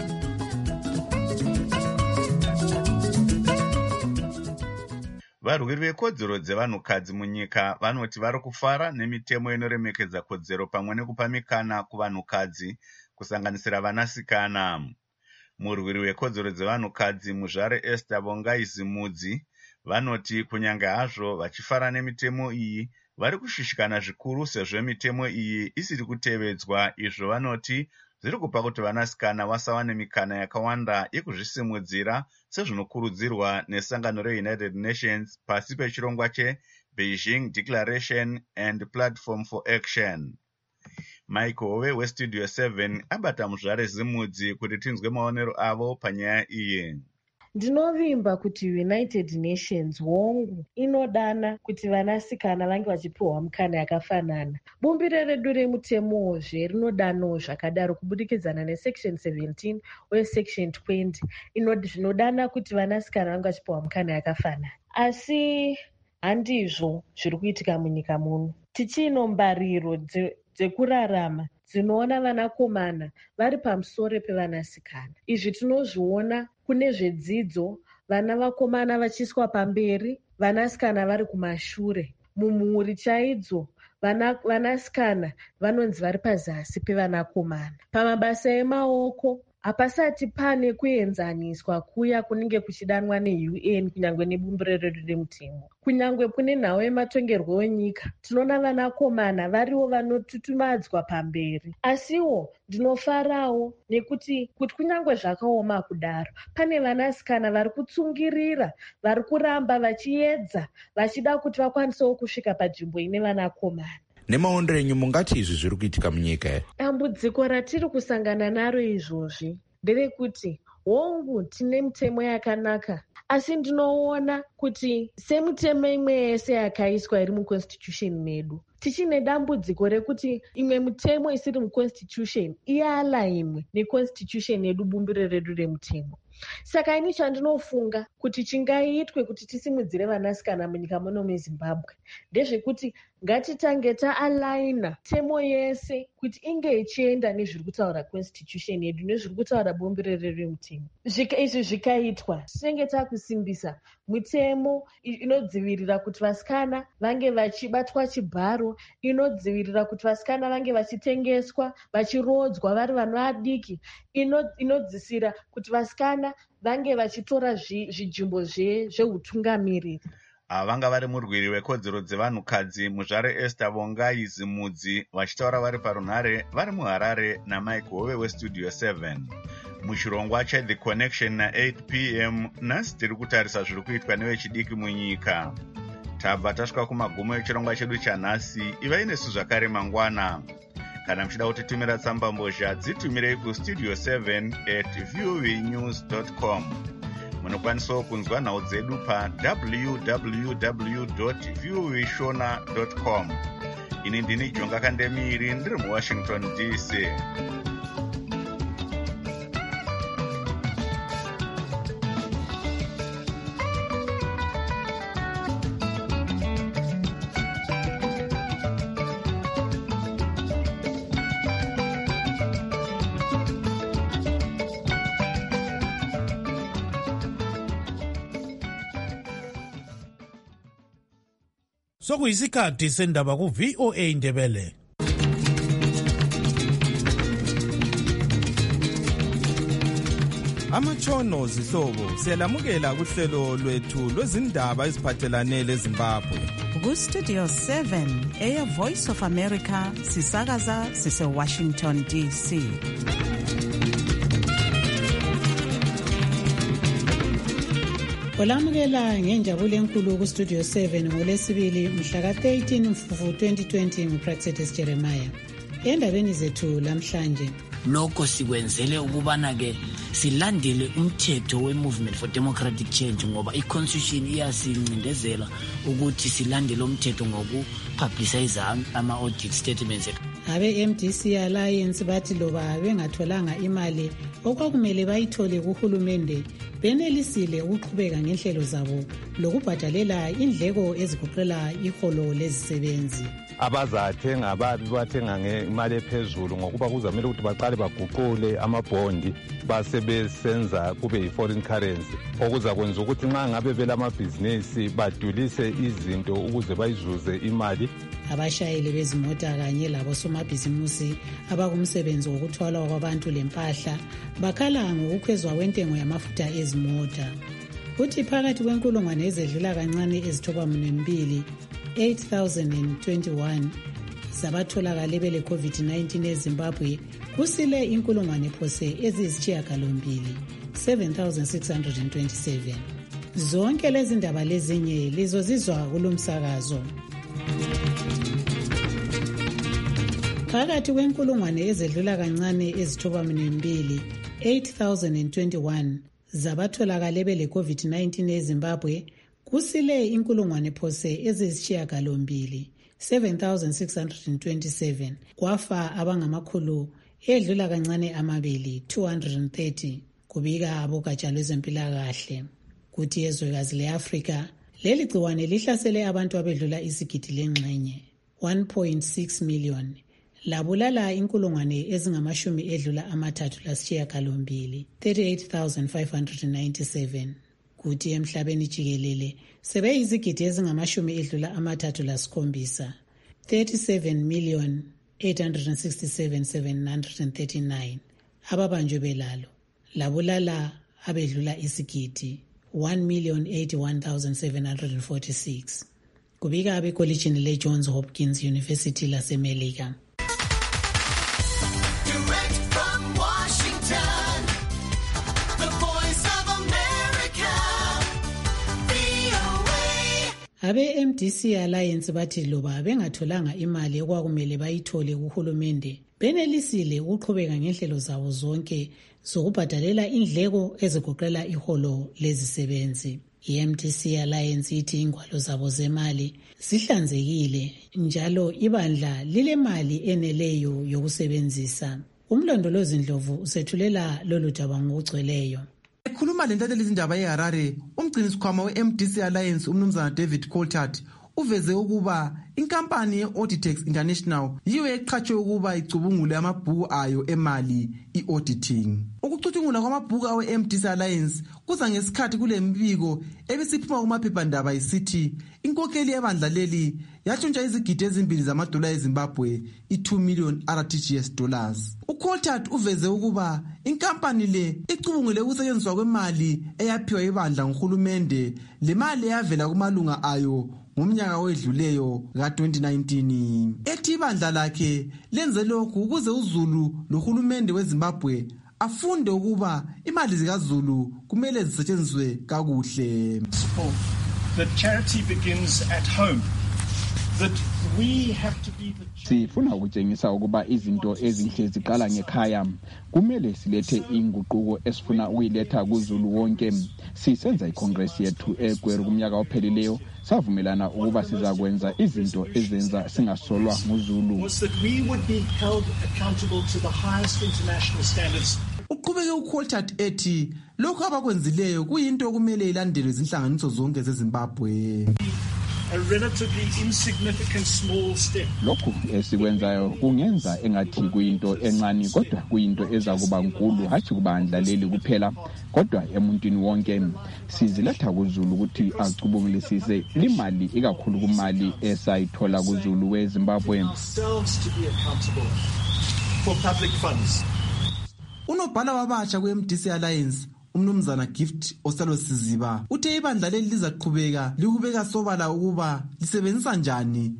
Varwiri vekodzero dzevanhukadzi munyika vanoti vari kufara nemitemo inoremekedza kodzero pamwe nekupa mikana kuvanhukadzi kusanganisira vanasikana. Murwiri wekodzero dzevanhukadzi muzvare Esther Bongaizimudzi vanoti kunyange hazvo vachifara nemitemo iyi vari kushishikana zvikuru sezvo mitemo iyi isiri kutevedzwa. Izvo vanoti zviri kupa kuti vanasikana vasawane mikana yakawanda yekuzvisimudzira sezvinokurudzirwa nesangano reUnited Nations pasi pechirongwa cheBeijing Declaration and Platform for Action. Michael Hove weStudio seven abata muzvare Zimudzi kuti tinzwe maonero avo panyaya iyi. Ndinovimba kuti United Nations hongu inodana kuti vanasikana vange vachipiwa mukana yakafanana. Bumbiro redu remutemozve rinodanawo zvakadaro kubudikidzana nesection seventeen uye section twenty zvinodana kuti vanasikana vange vachipiwa mukana yakafanana. Asi handizvo zviri kuitika munyika muno. Tichino mbariro dzekurarama dzinoona vanakomana vari pamusoro pevanasikana. Izvi tinozviona kune zvedzidzo, vana vakomana vachiiswa pamberi, vanasikana vari kumashure. Mumhuri chaidzo vanasikana vanonzi vari pazasi pevanakomana. Pamabasa emaoko hapasati pane kuenzaniswa kuya kunenge kuchidanwa neU N kunyangwe nebumbiro redu remutemo. Kunyangwe kune nhau yematongerwo wenyika tinoona vanakomana variwo vanotutumadzwa pamberi. Asiwo ndinofarawo nekuti kuti kunyangwe zvakaoma kudaro pane vanasikana vari kutsungirira, vari kuramba vachiedza vachida kuti vakwanisewo kusvika panzvimbo ine vanakomana. Nemaondero enyu mungati izvi zviri kuitika munyika here? Dambudziko ratiri kusangana naro izvozvi nderekuti hongu tine mitemo yakanaka, asi ndinoona kuti semitemo imwe yese yakaiswa iri muconstitution medu tichine dambudziko rekuti imwe mitemo isiri muconstitution ialaimwe neconstitution yedu, bumbiro redu remutemo. Saka ini chandinofunga kuti chingaitwe kuti tisimudzire vanasikana munyika muno meZimbabwe ndezvekuti ngatitange taalaina temo yese kuti inge ichienda nezviri kutaura constitution yedu nezviri kutaura bumbiro redu remutemo. Izvi zvikaitwa tinenge takusimbisa mitemo inodzivirira kuti vasikana vange vachibatwa chibharo, inodzivirira kuti vasikana vange vachitengeswa, vachirodzwa vari vana vadiki, inodzisira kuti vasikana vange vachitora zvijimbo zveutungamiriri. Vanga vari murwiri wekodzero dzevanhukadzi muzvare Esther Bongaizimudzi vachitaura vari parunhare vari muHarare naMike Hove weStudio seven. muchirongwa cheThe Connection na-eight p m nhasi tiri kutarisa zviri kuitwa nevechidiki munyika. Tabva tasvika kumagumo echirongwa chedu chanhasi. Ivai nesu zvakare mangwana. Kana muchida kutitumira tsambambozha, dzitumirei kustudio seven at voanews dot com. Munokwanisawo kunzwa nhau dzedu pa w w w dot voa shona dot com. Ini ndini Jonga Kandemiri, ndiri muWashington D C. Sokuyisikhathi sendaba ku V O A Ndebele. Amatshono zihlobo siyalamukela kuhlelo lwethu lwezindaba eziphathelane leZimbabwe. Ku Studio seven eya Voice of America sisakaza sise Washington D C. Olamukela ngenjabulo enkulu ku Studio seven ngolesibili mhla ka thirteen Mfumfu twenty twenty nguPractice Jeremiah. Endabeni zethu lamhlanje, lokho sikwenzele ukubana ke silandele umthetho we-Movement for Democratic Change ngoba i-Constitution iyasincindezela ukuthi silandele umthetho ngokupublicize ama-audit statements. Abe M D C Alliance bathi loba bengatholanga imali okwakumele bayithole kuhulumende, benelisile ukuqhubeka ngenhlelo zabo lokubhadalela indleko ezigoqela iholo lezisebenzi. Abazathenga ababi bathenga ngemali ephezulu ngokuba kuzamele ukuthi baqale baguqule amabhondi basebesenza kube yi-foreign currency, okuza kwenza ukuthi nxa ngabe belamabhizinisi badulise izinto ukuze bayizuze imali. Abashayeli bezimota kanye labosomabhizimusi abakumsebenzi wokuthwala kwabantu lempahla bakhala ngokukhwezwa kwentengo yamafutha ezimota. Uthi phakathi kwenkulungwane ezedlula kancane ezithoba mbili eight thousand twenty-one zabatholakale bele COVID nineteen eZimbabwe, kusile inkulungwane phose eziyisishiyagalombili seven thousand six hundred twenty-seven. Zonke lezi ndaba lezinye lizozizwa kulomsakazo. Phakathi kwenkulungwane ezedlula kancane ezithoba mbili eight thousand twenty-one zabatholakale bele COVID nineteen eZimbabwe, kusile inkulungwane phose eziyisishiyagalombili seven thousand six hundred twenty-seven. Kwafa abangamakhulu edlula kancane amabili two hundred thirty, kubika abogatsha lwezempilakahle. Kuthi ezwekazi le-Afrika leli gciwane lihlasele abantu abedlula isigidi lengxenye one point six million, labulala inkulungwane ezingamashumi edlula amathathu lasishiyagalombili thirty-eight thousand five hundred ninety-seven. Kuthi emhlabeni jikelele sebeyizigidi ezingamashumi edlula amathathu lasikhombisa thirty-seven million eight hundred sixty-seven thousand seven hundred thirty-nine ababanjwe belalo, labulala abedlula isigidi one million eighty-one thousand seven hundred forty-six, kubika abekolitshini le-Johns Hopkins University lasemelika. Abe M D C Alliance bathi loba bengatholanga imali okwakumele bayithole kuhulumende, benelisile ukuqhubeka ngenhlelo zabo zonke zokubhadalela indleko ezigoqela iholo lezisebenzi. I-M D C Alliance ithi ingwalo zabo zemali zihlanzekile njalo ibandla lile mali eneleyo yokusebenzisa. Umlondolozi Ndlovu usethulela lolu daba ngokugcweleyo. Ekhuluma lentatheli izindaba eHarare, umgcinisikhwama we-M D C Alliance umnumzana David Coltart uveze ukuba inkampani ye-Auditex International yiyo eqhatshwe ukuba icubungule amabhuku ayo emali i-auditing. Ukucutshungula kwamabhuku awe-M D C Alliance kuza ngesikhathi kule mbiko ebisiphuma kumaphephandaba isithi inkokheli yebandla leli yatshontsha izigidi ezimbili zamadola eZimbabwe i-two million R T G S dollars. uColtart uveze ukuba inkampani le icubungule ukusetshenziswa kwemali eyaphiwa ibandla nguhulumende, le mali eyavela kumalunga ayo ngomnyaka owedluleyo ka twenty nineteen. Ethi ibandla lakhe lenze lokhu ukuze uZulu lohulumende weZimbabwe afunde ukuba imali zikaZulu kumele zisetshenziswe kakuhle. That charity begins at home. That we have to be the... Sifuna ukutshengisa ukuba izinto ezinhle ziqala ngekhaya. Kumele silethe inguquko esifuna ukuyiletha kuZulu wonke. Sisenza iCongress yethu eGweru kumnyaka ophelileyo. Savumelana ukuba sizakwenza izinto ezenza singasolwa nguZulu. Was that we would be held accountable to the highest international standards. Uqhubeke uCoulthard ethi lokho abakwenzileyo kuyinto okumele ilandelwe izinhlanganiso zonke zeZimbabwe. A relatively insignificant small step. Lokhu esikwenzayo kungenza engathi kuyinto encane kodwa kuyinto ezakuba nkulu hathi kubandlaleli kuphela kodwa emuntwini wonke. Siziletha kuZulu ukuthi acubungulisise imali ikakhulu kumali esayithola kuZulu weZimbabwe. Unobhala wabasha kwe-M D C Alliance umnumzana Gift Osalo Siziba uthe ibandla leli lizaqhubeka likubeka sobala ukuba lisebenzisa njani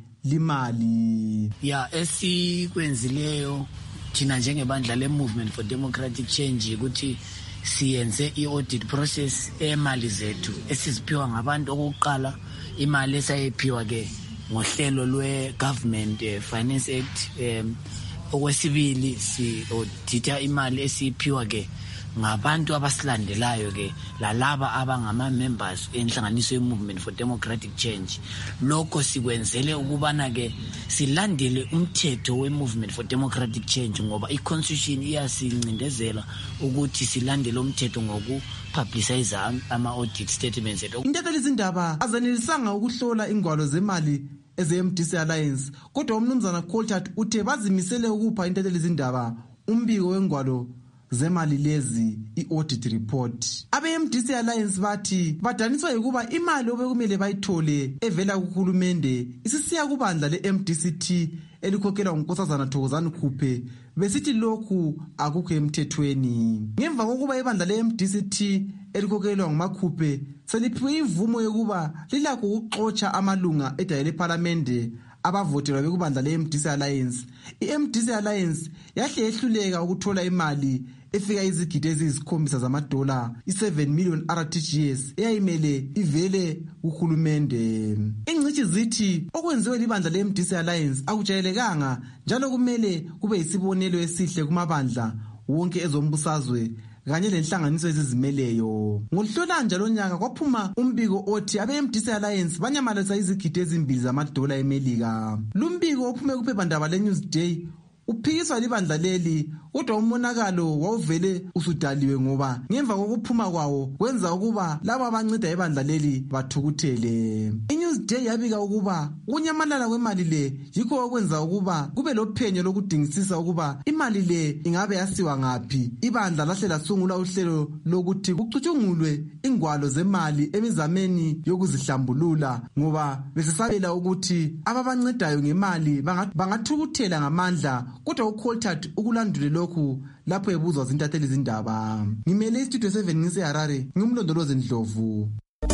limali. Ya esikwenzileyo thina njengebandla le-Movement for Democratic Change ukuthi siyenze i-audit process emali zethu esiziphiwa ngabantu. Okokuqala imali esayiphiwa ke ngohlelo lwe-Government uh, Finance Act. um, okwesibili si audita imali esiphiwa ke ngabantu abasilandelayo ke lalaba abangama members enhlanganiso ye-Movement for Democratic Change. Lokho sikwenzele ukubana ke silandele umthetho we-Movement for Democratic Change ngoba i-constitution iyasincindezela ukuthi silandele umthetho ngoku publicize ama audit statements ethu. Intatheli izindaba azanelisanga ukuhlola ingwalo zemali eze-M D C Alliance kodwa umnumzana Coulthard uthe bazimisele ukupha intatheli izindaba umbiko wengwalo zemali lezi i-audit report. Abe-M D C Alliance bathi badaniswa ukuba imali obekumele bayithole evela kuhulumende isisiya kubandla le-M D C T elikhokhelwa nguNkosazana Thokozani Khuphe besithi lokhu akukho emthethweni. Ngemva kokuba ibandla le-M D C T elikhokhelwa nguMakhuphe seliphiwe ivumo yokuba lilakho ukuxotsha amalunga edayele eParliament abavotelwa bekubandla le-M D C Alliance. I-M D C Alliance yahle yehluleka ukuthola imali efika izigidi eziyisikhombisa zamadola i-seven million R T G S eyayimele ivele kuhulumende. Ingcithi zithi okwenziwe libandla le-M D C Alliance akujayelekanga njalo kumele kube yisibonelo esihle kumabandla wonke ezombusazwe kanye lenhlanganiso ezizimeleyo. Ngohlolanja lonyaka kwaphuma umbiko othi abe-M D C Alliance banyamalisa izigidi ezimbili zamadola eMelika. Lumbiko ophume kuphephandaba le-Newsday uphikiswa libandla leli kodwa umonakalo wawuvele usudaliwe ngoba ngemva kokuphuma kwawo kwenza ukuba laba abancida ibandla leli bathukuthele. I-Newsday yabika ukuba ukunyamalala kwemali le yikho okwenza ukuba kube lophenyo lokudingisisa ukuba imali le ingabe yasiwa ngaphi. Ibandla lahle lasungula uhlelo lokuthi kucutshungulwe ingwalo zemali emizameni yokuzihlambulula ngoba besisabela ukuthi ababancedayo ngemali bangathukuthela ngamandla kodwa uCoulthard ukulandule lokhu lapho ebuzwa zintatheli izindaba. Ngimele istudio seven ngise-Harare ngimlondoloze Ndlovu.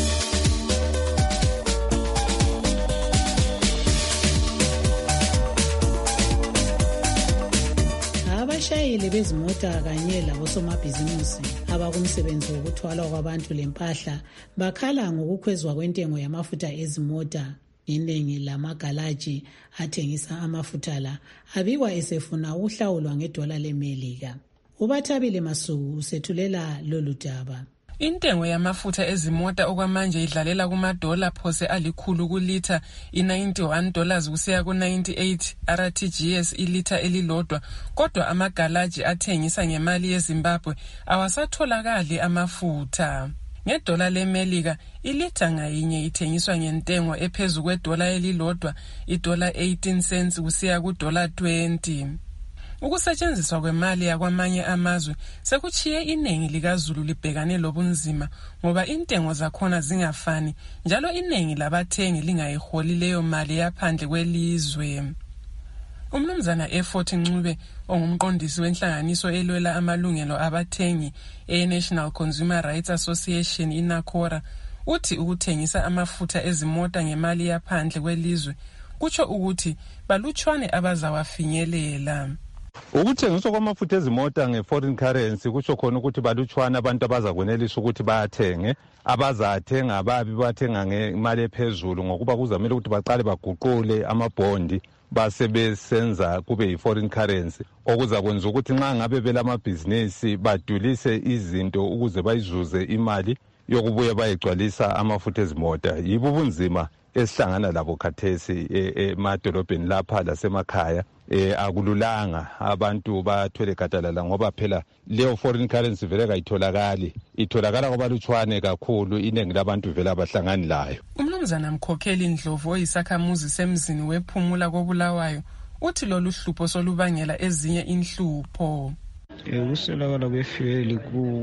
Abashayeli bezimota kanye labosomabhizimusi abakumsebenzi wokuthwala kwabantu lempahla bakhala ngokukhwezwa kwentengo yamafutha ezimota. Iningi lamagalaji athengisa amafutha la abikwa esefuna ukuhlawulwa ngedola leMelika. Ubathabile Masuku usethulela lolu daba. Intengo yamafutha ezimota okwamanje idlalela kumadola phose alikhulu kulitha i-ninety-one dollars kusiya ku-ninety-eight R T G S ilitha elilodwa kodwa amagalaji athengisa ngemali yeZimbabwe awasatholakali amafutha. Ngedola leMelika ilitha ngayinye ithengiswa ngentengo ephezulu kwedola elilodwa idola eighteen cents kusiya kudola twenty. Ukusetshenziswa kwemali yakwamanye amazwe sekuchiye iningi likaZulu libhekane lobunzima ngoba intengo zakhona zingafani njalo iningi labathengi lingayiholi leyo mali yaphandle kwelizwe. Umnumzana Effort Ncube ongumqondisi wenhlanganiso elwela amalungelo abathengi e-National Consumer Rights Association iNACORA uthi ukuthengisa amafutha ezimota ngemali yaphandle kwelizwe kutsho ukuthi balutshwane abazawafinyelela. Ukuthengiswa kwamafutha ezimota nge-foreign currency kusho khona ukuthi balutshwana abantu abazakwenelisa ukuthi bayathenge, abazathenga ababi bathenga ngemali ephezulu ngokuba kuzamele ukuthi baqale baguqule amabhondi base besenza kube yi-foreign currency okuzakwenza ukuthi nxa ngabe belamabhizinisi badulise izinto ukuze bayizuze imali yokubuya bayigcwalisa amafutha ezimota. Yibo ubunzima esihlangana labo khathesi emadolobheni lapha lasemakhaya. Eh akululanga abantu bathwele gadalala ngoba phela leyo foreign currency vele kayitholakali, itholakala kwabalutshwane kakhulu, iningi labantu vele abahlangani layo. Umnumzana Mkhokheli Ndlovu oyisakhamuzi semzini wephumula koBulawayo uthi lolu hlupho solubangela ezinye inhlupho. Ukuswelakala kwe-fuel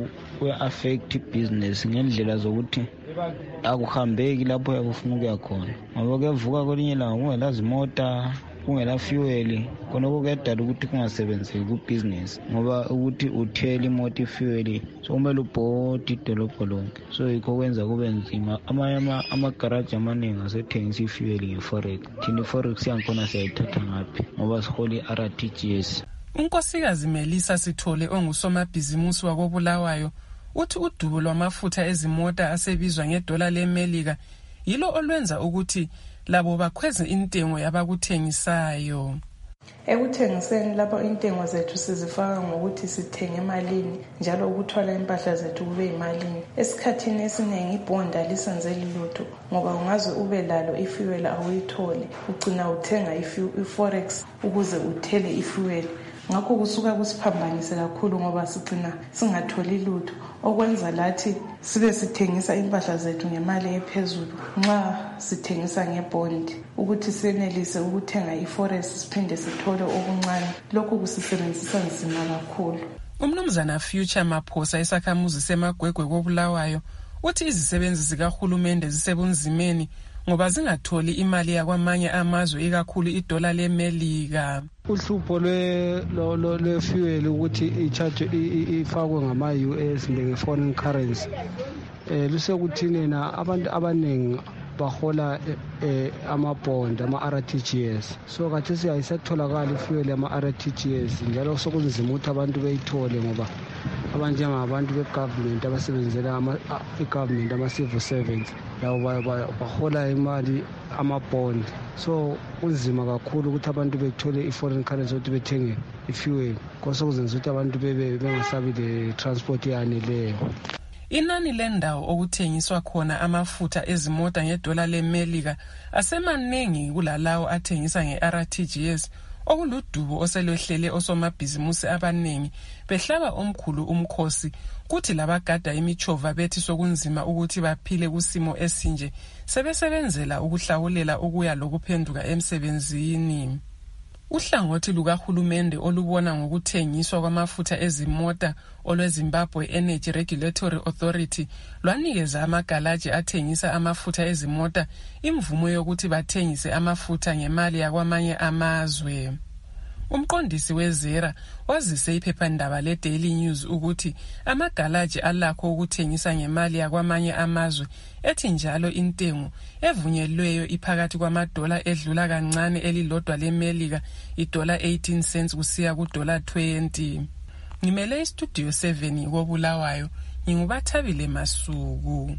ku-affect business ngendlela zokuthi akuhambeki lapho yakufuna ukuya khona ngoba kuyavuka kwelinye ilanga kungela zimota, kungela fuel, khona kuyadala ukuthi kungasebenzeki ku-business ngoba ukuthi uthele imoto i-fuel so kumele ubhode idolobho lonke, so yikho kwenza kube nzima. Amanye amagaraji amaningi asethengisa i-fuel nge-forex. Thina i-forex yankhona siyayithatha ngaphi ngoba sihola i-R T G S. Unkosikazi Melissa Sithole ongusomabhizimusi wakoBulawayo uthi udubo lwamafutha ezimota asebizwa ngedola leMelika yilo olwenza ukuthi labo bakhweze intengo yabakuthengisayo. Ekuthengiseni lapho intengo zethu sizifaka ngokuthi sithenge emalini njalo ukuthwala impahla zethu kube imalini. Esikhathini esiningi ibhondi alisenzeli lutho ngoba ungaze ube lalo ifuel awuyithole, ugcina uthenga i-forex ukuze uthele ifuel. Ngakho kusuka kusiphambanise kakhulu ngoba sigcina singatholi lutho okwenza lathi sibe sithengisa impahla zethu ngemali ephezulu nxa sithengisa ngebond ukuthi senelise ukuthenga i-forex siphinde sithole okuncane. Lokhu kusisebenzisa nzima kakhulu. Umnumzana Future Maphosa esakhamuzi semagwegwe koBulawayo uthi izisebenzi zikahulumende zisebunzimeni ngoba zingatholi imali yakwamanye amazwe ikakhulu idola leMelika. Uhlupho lwe-fuel ukuthi i-charge ifakwe ngama-U S nge-foreign currency eh lusekuthini na abantu abaningi bahola amabond ama-R T G S, so kathesi ayisatholakala ifuel ama-R T G S njalo sokunzima ukuthi abantu beyithole ngoba abanjengabantu be-government abasebenzela i-government ama-civil servants labo bahola imali amabond, so kunzima kakhulu ukuthi abantu bethole i-foreign currency ukuthi bethenge ifuel kosokuzenza ukuthi abantu bengasabi le-transport eyaneleyo. Inani lendawo okuthengiswa khona amafutha ezimota ngedola leMelika asemaningi kulalawo athengisa nge-R T G S okuludubo oselwehlele osomabhizimusi abaningi behlaba omkhulu umkhosi kuthi labagada imichova bethi sokunzima ukuthi baphile kusimo esinje sebesebenzela ukuhlawulela ukuya lokuphenduka emsebenzini. Uhlangothi lukahulumende olubona ngokuthengiswa kwamafutha ezimota olweZimbabwe Energy Regulatory Authority lwanikeza amagalaji athengisa amafutha ezimota imvumo yokuthi bathengise amafutha ngemali yakwamanye amazwe. Umqondisi weZera wazise iphephandaba leDaily News ukuthi amagalaji alakho ukuthengisa ngemali yakwamanye amazwe ethi njalo intengo evunyelweyo iphakathi kwamadola edlula kancane elilodwa leMelika idola eighteen cents kusiya kudola twenty. Ngimele istudio seven koBulawayo ngingubathabile Masuku.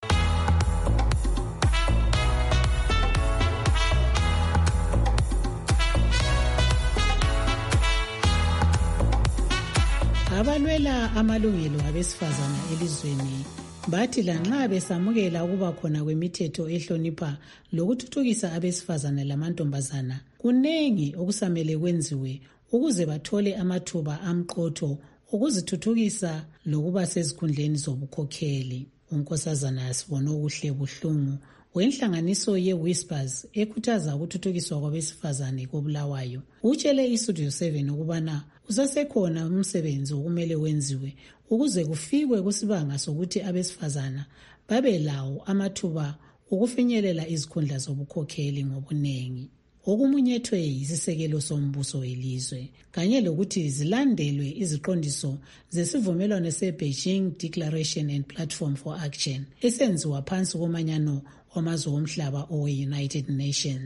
Abalwela amalungelo abesifazana elizweni bathi lanxa besamukela ukuba khona kwemithetho ehlonipha lokuthuthukisa abesifazana lamantombazana, kunengi okusamele kwenziwe ukuze bathole amathuba amqotho ukuzithuthukisa lokuba sezikhundleni zobukhokheli. Unkosazana Sibone Okuhle Buhlungu wenhlanganiso ye-Whispers ekhuthaza ukuthuthukiswa kwabesifazane koBulawayo utshele iStudio seven ukubana usasekhona umsebenzi okumele wenziwe ukuze kufikwe kusibanga sokuthi abesifazana babe lawo amathuba ukufinyelela izikhundla zobukhokheli ngobunengi okumunyethwe yisisekelo sombuso welizwe kanye lokuthi zilandelwe iziqondiso zesivumelwano se-Beijing Declaration and Platform for Action esenziwa phansi komanyano wamazwe omhlaba owe-United Nations.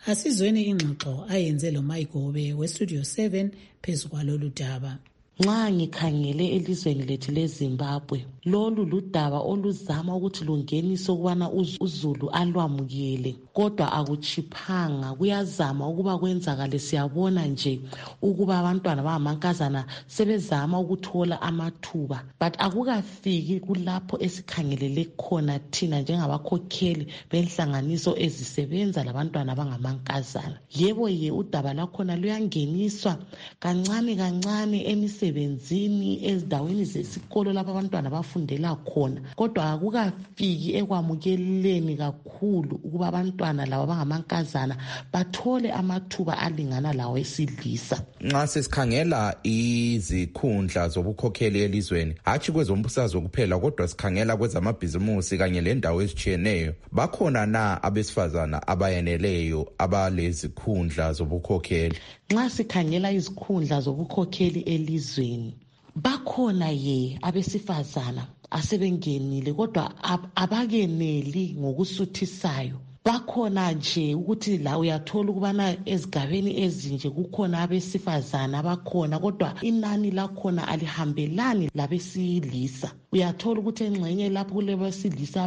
Asizweni ingxoxo ayenze lo Mayigobe weStudio seven phezu kwalolu daba. Nxa ngikhangele elizweni lethu leZimbabwe, lolu ludaba oluzama ukuthi lungenise ukubana uZulu alwamukele, kodwa akuchiphanga. Kuyazama ukuba kwenzakale. Siyabona nje ukuba abantwana bangamankazana sebezama ukuthola amathuba, but akukafiki kulapho esikhangelele khona thina njengabakhokheli benhlanganiso ezisebenza labantwana abangamankazana. Yebo ye, udaba lakhona luyangeniswa kancane kancane emisebenzini emsebenzini ezindaweni zesikolo lapha abantwana bafundela khona, kodwa akukafiki ekwamukeleni kakhulu ukuba abantwana laba bangamankazana bathole amathuba alingana lawo esilisa. Nxa sesikhangela izikhundla zobukhokheli elizweni, hatshi kwezombusazwe kuphela kodwa sikhangela kwezamabhizimusi kanye lendawo ezitshiyeneyo, bakhona na abesifazana abayeneleyo abalezikhundla zobukhokheli? Nxa sikhangela izikhundla zobukhokheli elizweni, bakhona ye abesifazana asebengenile kodwa ab- abakeneli ngokusuthisayo. Bakhona nje ukuthi la uyathola ukubana ezigabeni ezinje kukhona abesifazana abakhona, kodwa inani lakhona alihambelani labesilisa. Uyathola ukuthi engxenye lapho kulebesilisa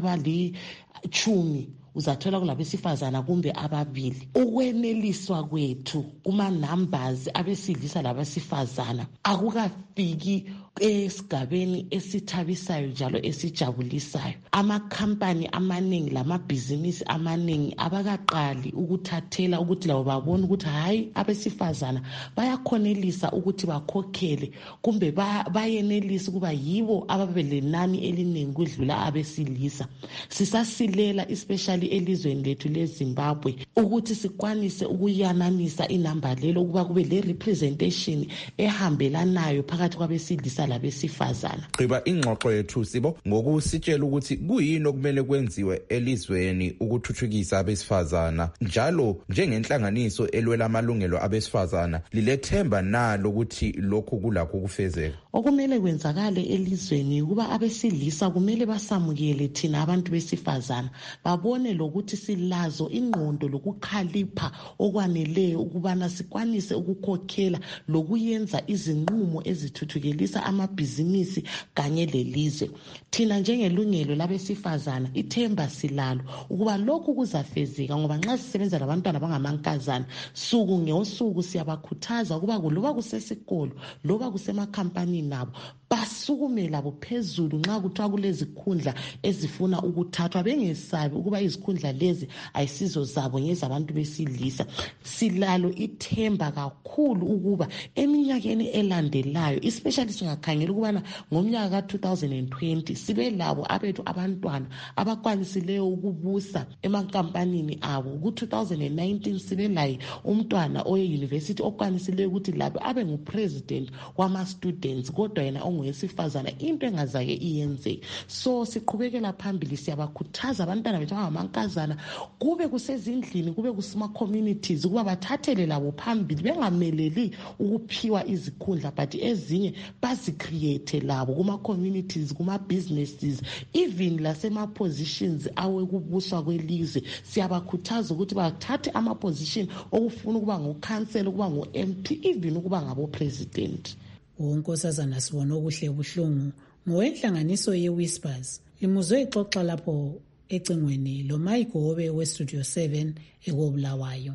abalichumi uzathola kulabesifazana kumbe ababili. Ukweneliswa kwethu kuma numbers abesilisa labesifazana akukafiki esigabeni esithabisayo njalo esijabulisayo. Amakhampani amaningi lamabhizinisi amaningi abakaqali ukuthathela ukuthi labo babone ukuthi hayi abesifazana bayakhonelisa ukuthi bakhokhele kumbe bayenelisa ukuba yibo ababelenani eliningi kudlula abesilisa. Sisasilela especially elizweni lethu leZimbabwe ukuthi sikwanise ukuyananisa inamba lelo ukuba kube le representation ehambelanayo phakathi kwabesilisa labesifazana. Gqiba ingxoxo yethu Sibo ngokusitshela ukuthi kuyini okumele kwenziwe elizweni ukuthuthukisa abesifazana, njalo njengenhlanganiso elwela amalungelo abesifazana lilethemba nalo ukuthi lokhu kulakho kufezeka. Okumele kwenzakale elizweni ukuba abesilisa kumele basamukele thina abantu besifazana, babone lokuthi silazo ingqondo lokukhalipha okwaneleyo ukubana sikwanise ukukhokhela lokuyenza izinqumo ezithuthukelisa amabhizinisi kanye lelizwe. Thina njengelungelo labesifazana ithemba silalo ukuba lokhu kuzafezeka, ngoba nxa sisebenza labantwana bangamankazana suku ngesuku siyabakhuthaza ukuba loba kusesikolo loba kusemakhampanini nabo basukume labo phezulu nxa kuthiwa kulezikhundla ezifuna ukuthathwa, bengesabi ukuba izikhundla lezi ayisizo zabo ngezabantu besilisa. Silalo ithemba kakhulu ukuba eminyakeni elandelayo, especially singakhangela ukubana ngomnyaka ka two thousand twenty sibe labo abethu abantwana abakwanisileyo ukubusa emankampanini abo. Ku two thousand nineteen sibe laye umntwana oye university okwanisileyo ukuthi labo abe ngupresident wama students, kodwa yena ongowesifazana into engazake iyenzeke. So siqhubekela phambili, siyabakhuthaza abantwana bethu abangamankazana kube kusezindlini kube kusema communities ukuba bathathele labo phambili, bengameleli ukuphiwa izikhundla but ezinye bazicreate labo kuma communities, kuma businesses, even lasema positions awekubuswa kwelizwe. Siyabakhuthaza ukuthi bathathe ama position okufuna ukuba ngocouncil, ukuba ngo-M P, even ukuba ngabo president. Unkosazana Sibona okuhle buhlungu ngowenhlanganiso ye-Whispers limuzwe ixoxa lapho ecingweni lo Mayigobe weStudio seven ekobulawayo.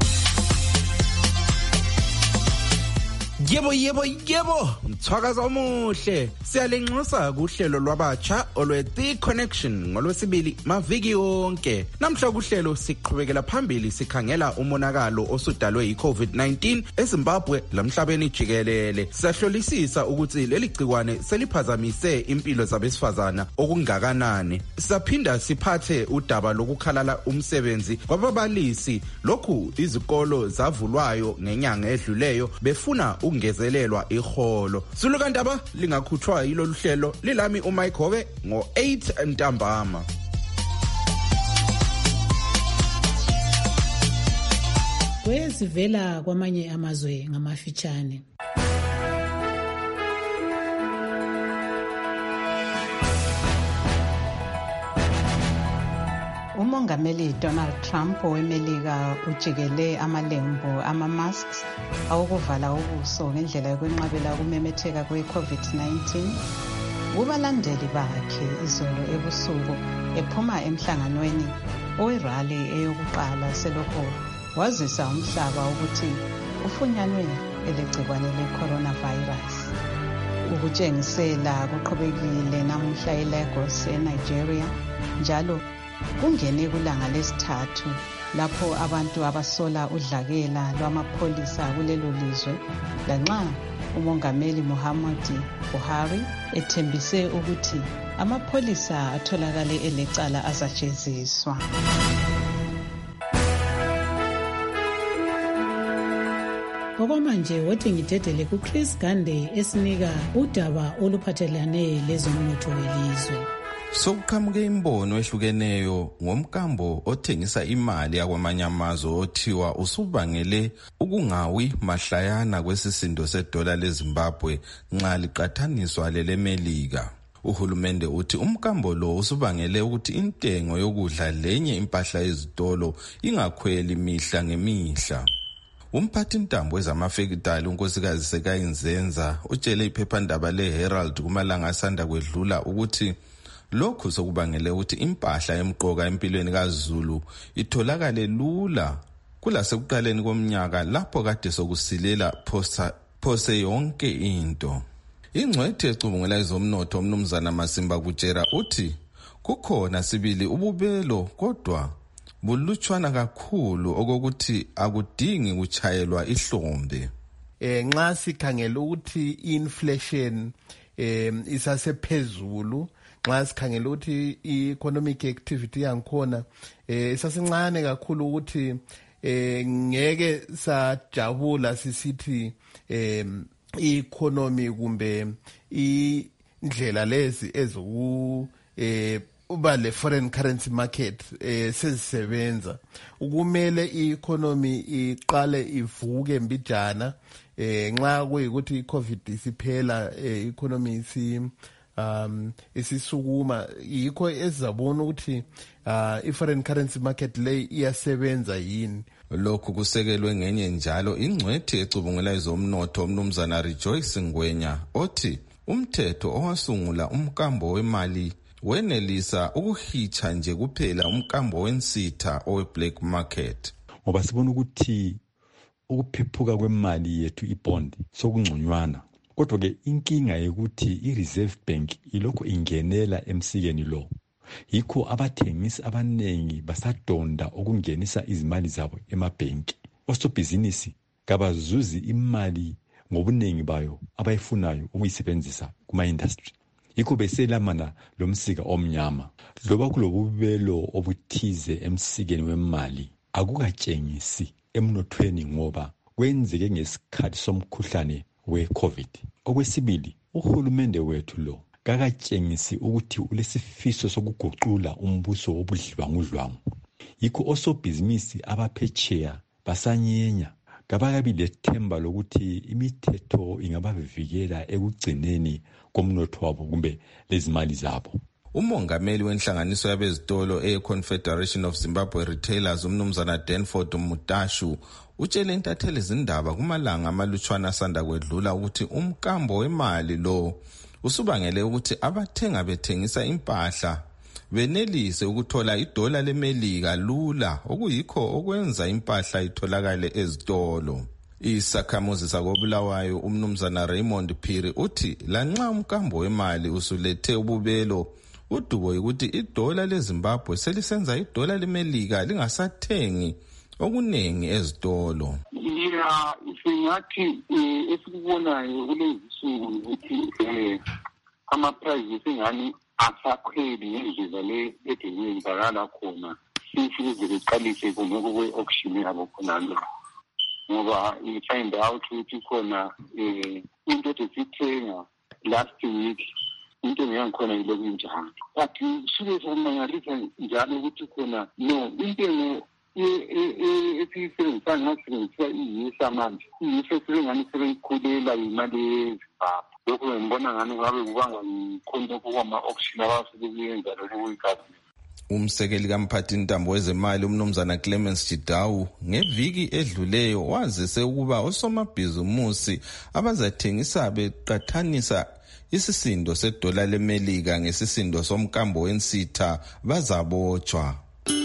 Yebo yebo yebo, mthwakaza omuhle. Siyalenxusa kuhlelo lwabatsha olwe The Connection ngolwesibili maviki yonke. Namhla kuhlelo siqhubekela phambili sikhangela umonakalo osudalwe yi-COVID nineteen eZimbabwe lamhlabeni jikelele. Siyahlolisisa ukuthi leli gciwane seliphazamise impilo zabesifazana okungakanani. Saphinda siphathe udaba lokukhalala umsebenzi kwababalisi, lokhu izikolo zavulwayo ngenyanga edluleyo befuna ungezelelwa iholo. Sulukandaba lingakhutshwa yilolu hlelo lilami uMayigobe ngo eight ntambama. Kwezivela kwamanye amazwe ngamafitshane. umongameli Donald Trump owemelika ujikele amalembu ama-masks awokuvala ubuso ngendlela yokwenqabela ukumemetheka kwe-covid nineteen kubalandeli bakhe izolo ebusuku ephuma emhlanganweni owerali eyokuqala selokho wazisa umhlaba ukuthi ufunyanwe elegcikwane le-coronavirus. Ukutshengisela kuqhubekile namuhla eLagos eNigeria, njalo kungene kulanga lesithathu lapho abantu abasola udlakela lwamapholisa kulelo lizwe, lanxa umongameli Muhammadu Buhari ethembise ukuthi amapholisa atholakale elecala azajeziswa. Okwamanje wothi ngidedele kuChris Gande esinika udaba oluphathelane lezomnotho welizwe. Sokuqhamuke imbono ehlukeneyo ngomkambo othengisa imali yakwamanye amazwe othiwa usubangele ukungawi mahlayana kwesisindo sedola leZimbabwe nxa liqathaniswa lelemelika. Uhulumende uthi umkambo lo usubangele ukuthi intengo yokudla lenye impahla ezitolo ingakhweli mihla ngemihla. Umphathi ntambo ezamafekitali unkosikazi Sekayinzenza utshele iphephandaba leHerald kumalanga asanda kwedlula ukuthi lokhu sokubangele ukuthi impahla emqoka empilweni kaZulu itholakale lula kulasekuqaleni komnyaka lapho kade sokusilela phosa phose yonke into. Ingcwethi ecubungela izomnotho umnumzana Masimba Kutshera uthi kukhona sibili ububelo kodwa bulutshwana kakhulu okokuthi akudingi kuchayelwa ihlombe. Eh nxa sikhangela ukuthi inflation eh isasephezulu, nxa sikhangela ukuthi i-economic activity yangikhona eh isasencane kakhulu ukuthi eh ngeke sajabula sisithi eh i-economy kumbe indlela lezi ezoku eh uba le foreign currency market eh sezisebenza. Ukumele i-economy iqale ivuke mbijana eh nxa kuyikuthi i-covid isiphela i-economy isi um isisukuma, yikho ezabona ukuthi uh, i-foreign currency market le iyasebenza yini. Lokhu kusekelwe ngenye njalo ingcwethi ecubungela izomnotho umnumzana Rejoice Ngwenya othi umthetho owasungula umkambo wemali wenelisa ukuhitsha nje kuphela umkambo wensitha owe-black market. Ngoba sibona ukuthi ukuphephuka kwemali yethu ibond sokungconywana. Kodwa ke inkinga yokuthi i-Reserve Bank ilokho ingenela emsikeni lo. Yikho abathengisi abanengi basadonda ukungenisa izimali zabo emabhenki. Osobhizinisi kabazuzi imali ngobunengi bayo abayifunayo ukuyisebenzisa kuma-industry. Yikho beselamana lomsika omnyama. Loba kulobubelo obuthize emsikeni wemali akukatshengisi emnothweni ngoba kwenzeke ngesikhathi somkhuhlane we-COVID. Okwesibili, uhulumende wethu lo kakatshengisi ukuthi ulesifiso sokuguqula umbuso wobudlwangudlwangu. Yikho osobhizinisi abaphetsheya basanyenya kabakabi lethemba lokuthi imithetho ingabavikela ekugcineni komnotho wabo kumbe lezimali zabo. Umongameli wenhlanganiso yabezitolo e-Confederation of Zimbabwe Retailers umnumzana Danford Mutashu utshele intatheli izindaba kumalanga amalutshwana asanda kwedlula ukuthi umkambo wemali lo usubangele ukuthi abathenga bethengisa impahla benelise ukuthola idola lemelika lula, okuyikho okwenza impahla itholakale ezitolo. Isakhamuzi sakobulawayo umnumzana Raymond Phiri uthi lanxa umkambo wemali usulethe ububelo, udubo ukuthi idola leZimbabwe selisenza idola lemelika lingasathengi okunengi ezitolo. Yeah, singathi esikubonayo kulezisuku ukuthi ama-prices ingani asakhweli ngendlela le edingenzakala khona sifize beqalise khonoko kwe-auction yabo khonalo. Ngoba i-find out ukuthi khona into esithenga last week into ngiyangikhona yiloku injalo. But suke samangalisa njalo ukuthi khona no intengo esiyisebenzisa ngasebenzisa iyisa manje iyisa esibengani sebeyikhulela imali yeZimbabwe. Lokho ngibona ngani ngabe kubanga ikhonto kwama-auction abasuke kuyenza lokho kwi-government. Umsekeli kamphathintambo wezemali umnumzana Clemens Chidawu ngeviki edluleyo wazise ukuba osomabhizimusi abazathengisa beqathanisa isisindo sedola leMelika ngesisindo somkambo wensitha bazabotshwa.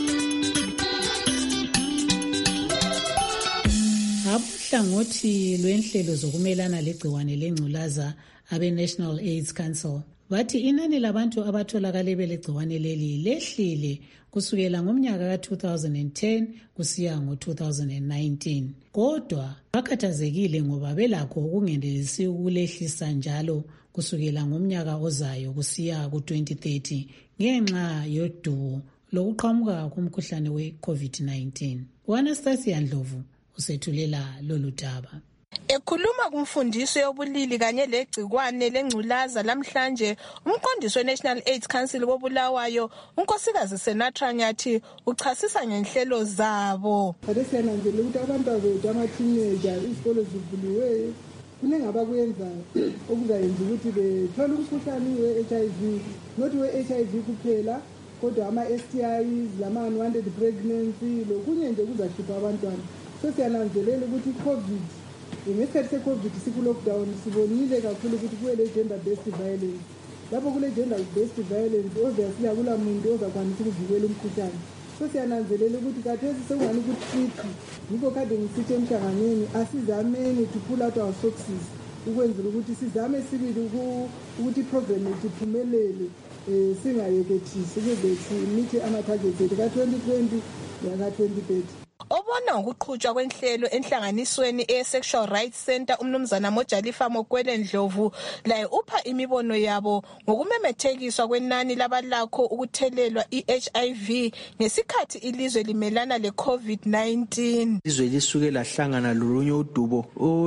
Uhlangothi lwenhlelo zokumelana legciwane lengculaza abe-National AIDS Council bathi inani labantu abatholakale belegciwane leli lehlile kusukela ngomnyaka ka two thousand ten kusiya ngo two thousand nineteen. Kodwa bakhathazekile ngoba belakho ukungenelisi ukulehlisa njalo kusukela ngomnyaka ozayo kusiya ku twenty thirty ngenxa yodumo lokuqhamuka komkhuhlane we-COVID nineteen. U-Anastasia Ndlovu usethulela lolu daba. Ekhuluma kumfundiso yobulili kanye legcikwane lengculaza lamhlanje, umqondisi we-National AIDS Council koBulawayo unkosikazi Senatra Nyathi uchasisa ngenhlelo zabo. Adesenanjele ukuthi abantu bethu ama-teenager isikolo zivuliweyo kuningi abakwenzayo okuzayenza ukuthi bethole umkhuhlane we-H I V, not we-H I V kuphela kodwa ama-S T Is, lama-unwanted pregnancy, lokunye nje kuzahlupha abantwana. So siyananzelela ukuthi i-COVID, ngesikhathi se-COVID siku-lockdown sibonile kakhulu ukuthi kuwele gender based violence. Lapho kule gender based violence obviously akula muntu ozakwanisa ukuvikela umkhuhlane. So siyananzelela ukuthi kathesi sekungani ukuthi yikho kade ngisithi emhlanganweni asizameni to pull out our sources ukwenzela ukuthi sizame sibili ukuthi iprogram yethu iphumelele singayekethisi ukuze simithe ama-targets ethu ka-twenty twenty naka-twenty thirty. Obona ukuqhutshwa kwenhlelo enhlanganisweni e-Sexual Rights Center umnumzana Mojalifa Mokwele Ndlovu laye upha imibono yabo ngokumemethekiswa kwenani labalakho ukuthelelwa i-H I V ngesikhathi ilizwe limelana le-COVID nineteen. Izwe lisuke lahlangana lolunye udubo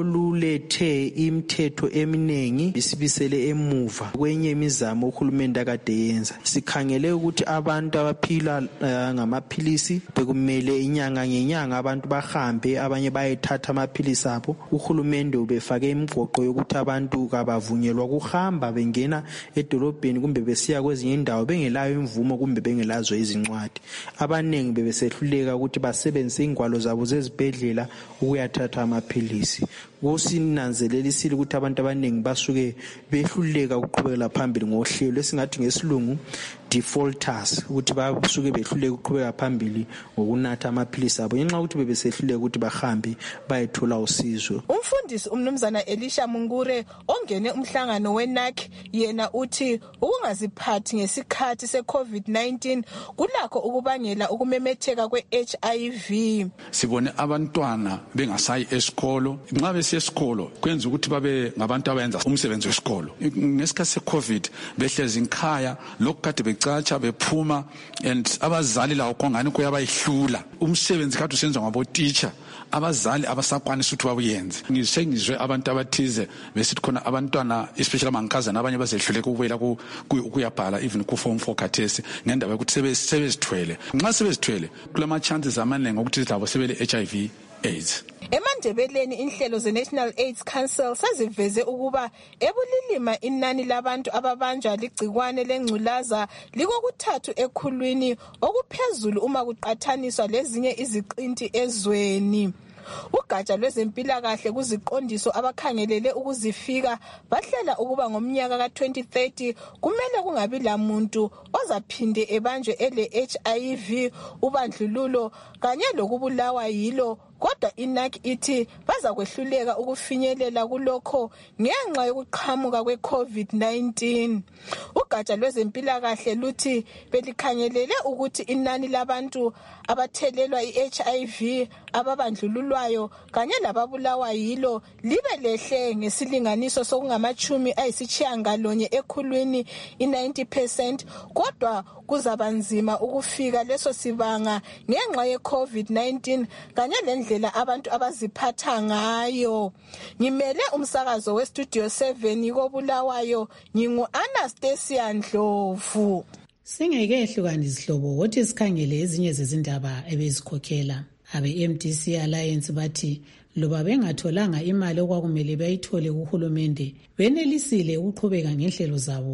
olulethe imithetho eminengi isibisele emuva kwenye imizamo uhulumende akade yenza. Sikhangele ukuthi abantu abaphila uh, ngamaphilisi bekumele inyanga ngenyanga abantu bahambe abanye bayethatha amaphilisi abo. Uhulumende ubefake imigoqo yokuthi abantu kabavunyelwa kuhamba bengena edolobheni kumbe besiya kwezinye indawo bengelayo imvumo kumbe bengelazo izincwadi. Abanengi bebesehluleka ukuthi basebenzise ingwalo zabo zezibhedlela ukuyathatha amaphilisi. Kusinanzelelisile ukuthi abantu abanengi basuke behluleka ukuqhubekela phambili ngohlelo esingathi ngesilungu defaulters, ukuthi basuke behluleka ukuqhubeka phambili ngokunatha amaphilisi abo ngenxa ukuthi bebesehluleka ukuthi bahambe bayethola usizo. Umfundisi umnumzana Elisha Mungure ongene umhlangano we-N A C yena uthi ukungaziphathi ngesikhathi se-COVID nineteen kulakho ukubangela ukumemetheka kwe-H I V. Sibone abantwana bengasayi esikolo, nxa besiya esikolo kwenza ukuthi babe ngabantu abenza umsebenzi wesikolo. Ngesikhathi se-COVID behlezi inkhaya lokhu kade becatsha bephuma and abazali lawo kongani kuyabayihlula. Umsebenzi kade usenzwa ngabo-teacher, abazali abasakwanisa ukuthi babuyenze. Ngisengizwe abantu abathize besithi khona abantwana especially amankazana abanye bazehluleka ukubuyela kuyabhala even ku-form four khathesi ngendaba yokuthi sebezithwele. Nxa sebezithwele kulama-chances amaningi ukuthi labo sebele-H I V AIDS. Emandebeleni inhlelo ze-National AIDS Council seziveze ukuba ebulilima inani labantu ababanjwa ligcikwane lengculaza likokuthathu ekhulwini okuphezulu uma kuqathaniswa lezinye iziqinti ezweni. Ugatsha lwezempilakahle kuziqondiso abakhangelele ukuzifika bahlela ukuba ngomnyaka ka twenty thirty kumele kungabi lamuntu ozaphinde ebanjwe ele-H I V, ubandlululo kanye lokubulawa yilo. Kodwa i-N A C ithi bazakwehluleka ukufinyelela kulokho ngenxa yokuqhamuka kwe-COVID nineteen. Ugatsha lwezempilakahle luthi belikhangelele ukuthi inani labantu abathelelwa i-H I V, ababandlululwayo kanye lababulawa yilo libe lehle ngesilinganiso sokungamachumi ayisitshiyangalonye ekhulwini i-ninety percent. Kodwa kuzabanzima ukufika leso sibanga ngenxa ye-COVID nineteen kanye lendlela abantu abaziphatha ngayo. Ngimele umsakazo we-Studio seven koBulawayo, ngingu-Anastasia Ndlovu. Singeke ehlukani izihlobo wothi sikhangele ezinye zezindaba ebezikhokhela. Abe-M D C Alliance bathi loba bengatholanga imali okwakumele bayithole kuhulumende benelisile ukuqhubeka ngenhlelo zabo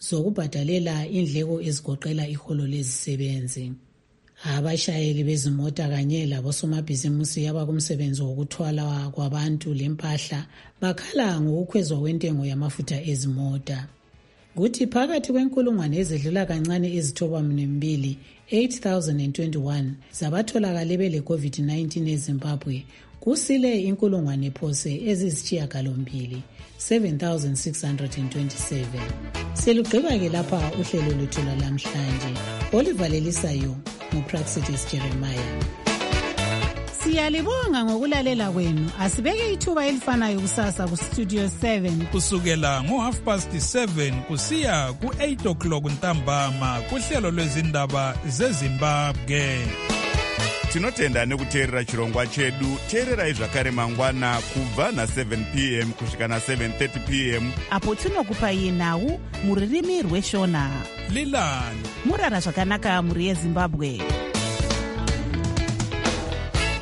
zokubhadalela indleko ezigoqela iholo lezisebenzi. Abashayeli bezimota kanye labosomabhizimusi abakumsebenzi wokuthwala kwabantu lempahla bakhala ngokukhwezwa kwentengo yamafutha ezimota. Kuthi phakathi kwenkulungwane ezedlula kancane ezithobamine mbili, eight thousand twenty-one zabatholakale bele COVID nineteen eZimbabwe, kusile inkulungwane phose ezisishiyagalombili, seven thousand six hundred twenty-seven. Selugqiba ke lapha uhlelo lwethu lamhlanje. Oliver Lelisayo nguPraxitis Jeremiah. Siyalibonga ngokulalela kwenu. Asibeke ithuba elifanayo kusasa ku Studio seven kusukela ngo half past seven kusiya ku eight o'clock ntambama kuhlelo lwezindaba zeZimbabwe. Tinotenda nekuteerera chirongwa chedu. Teererai zvakare mangwana kubva na seven p m kusvika na seven thirty p m apo tinokupai nhau muririmi rweshona. Lilani murara zvakanaka muri yeZimbabwe.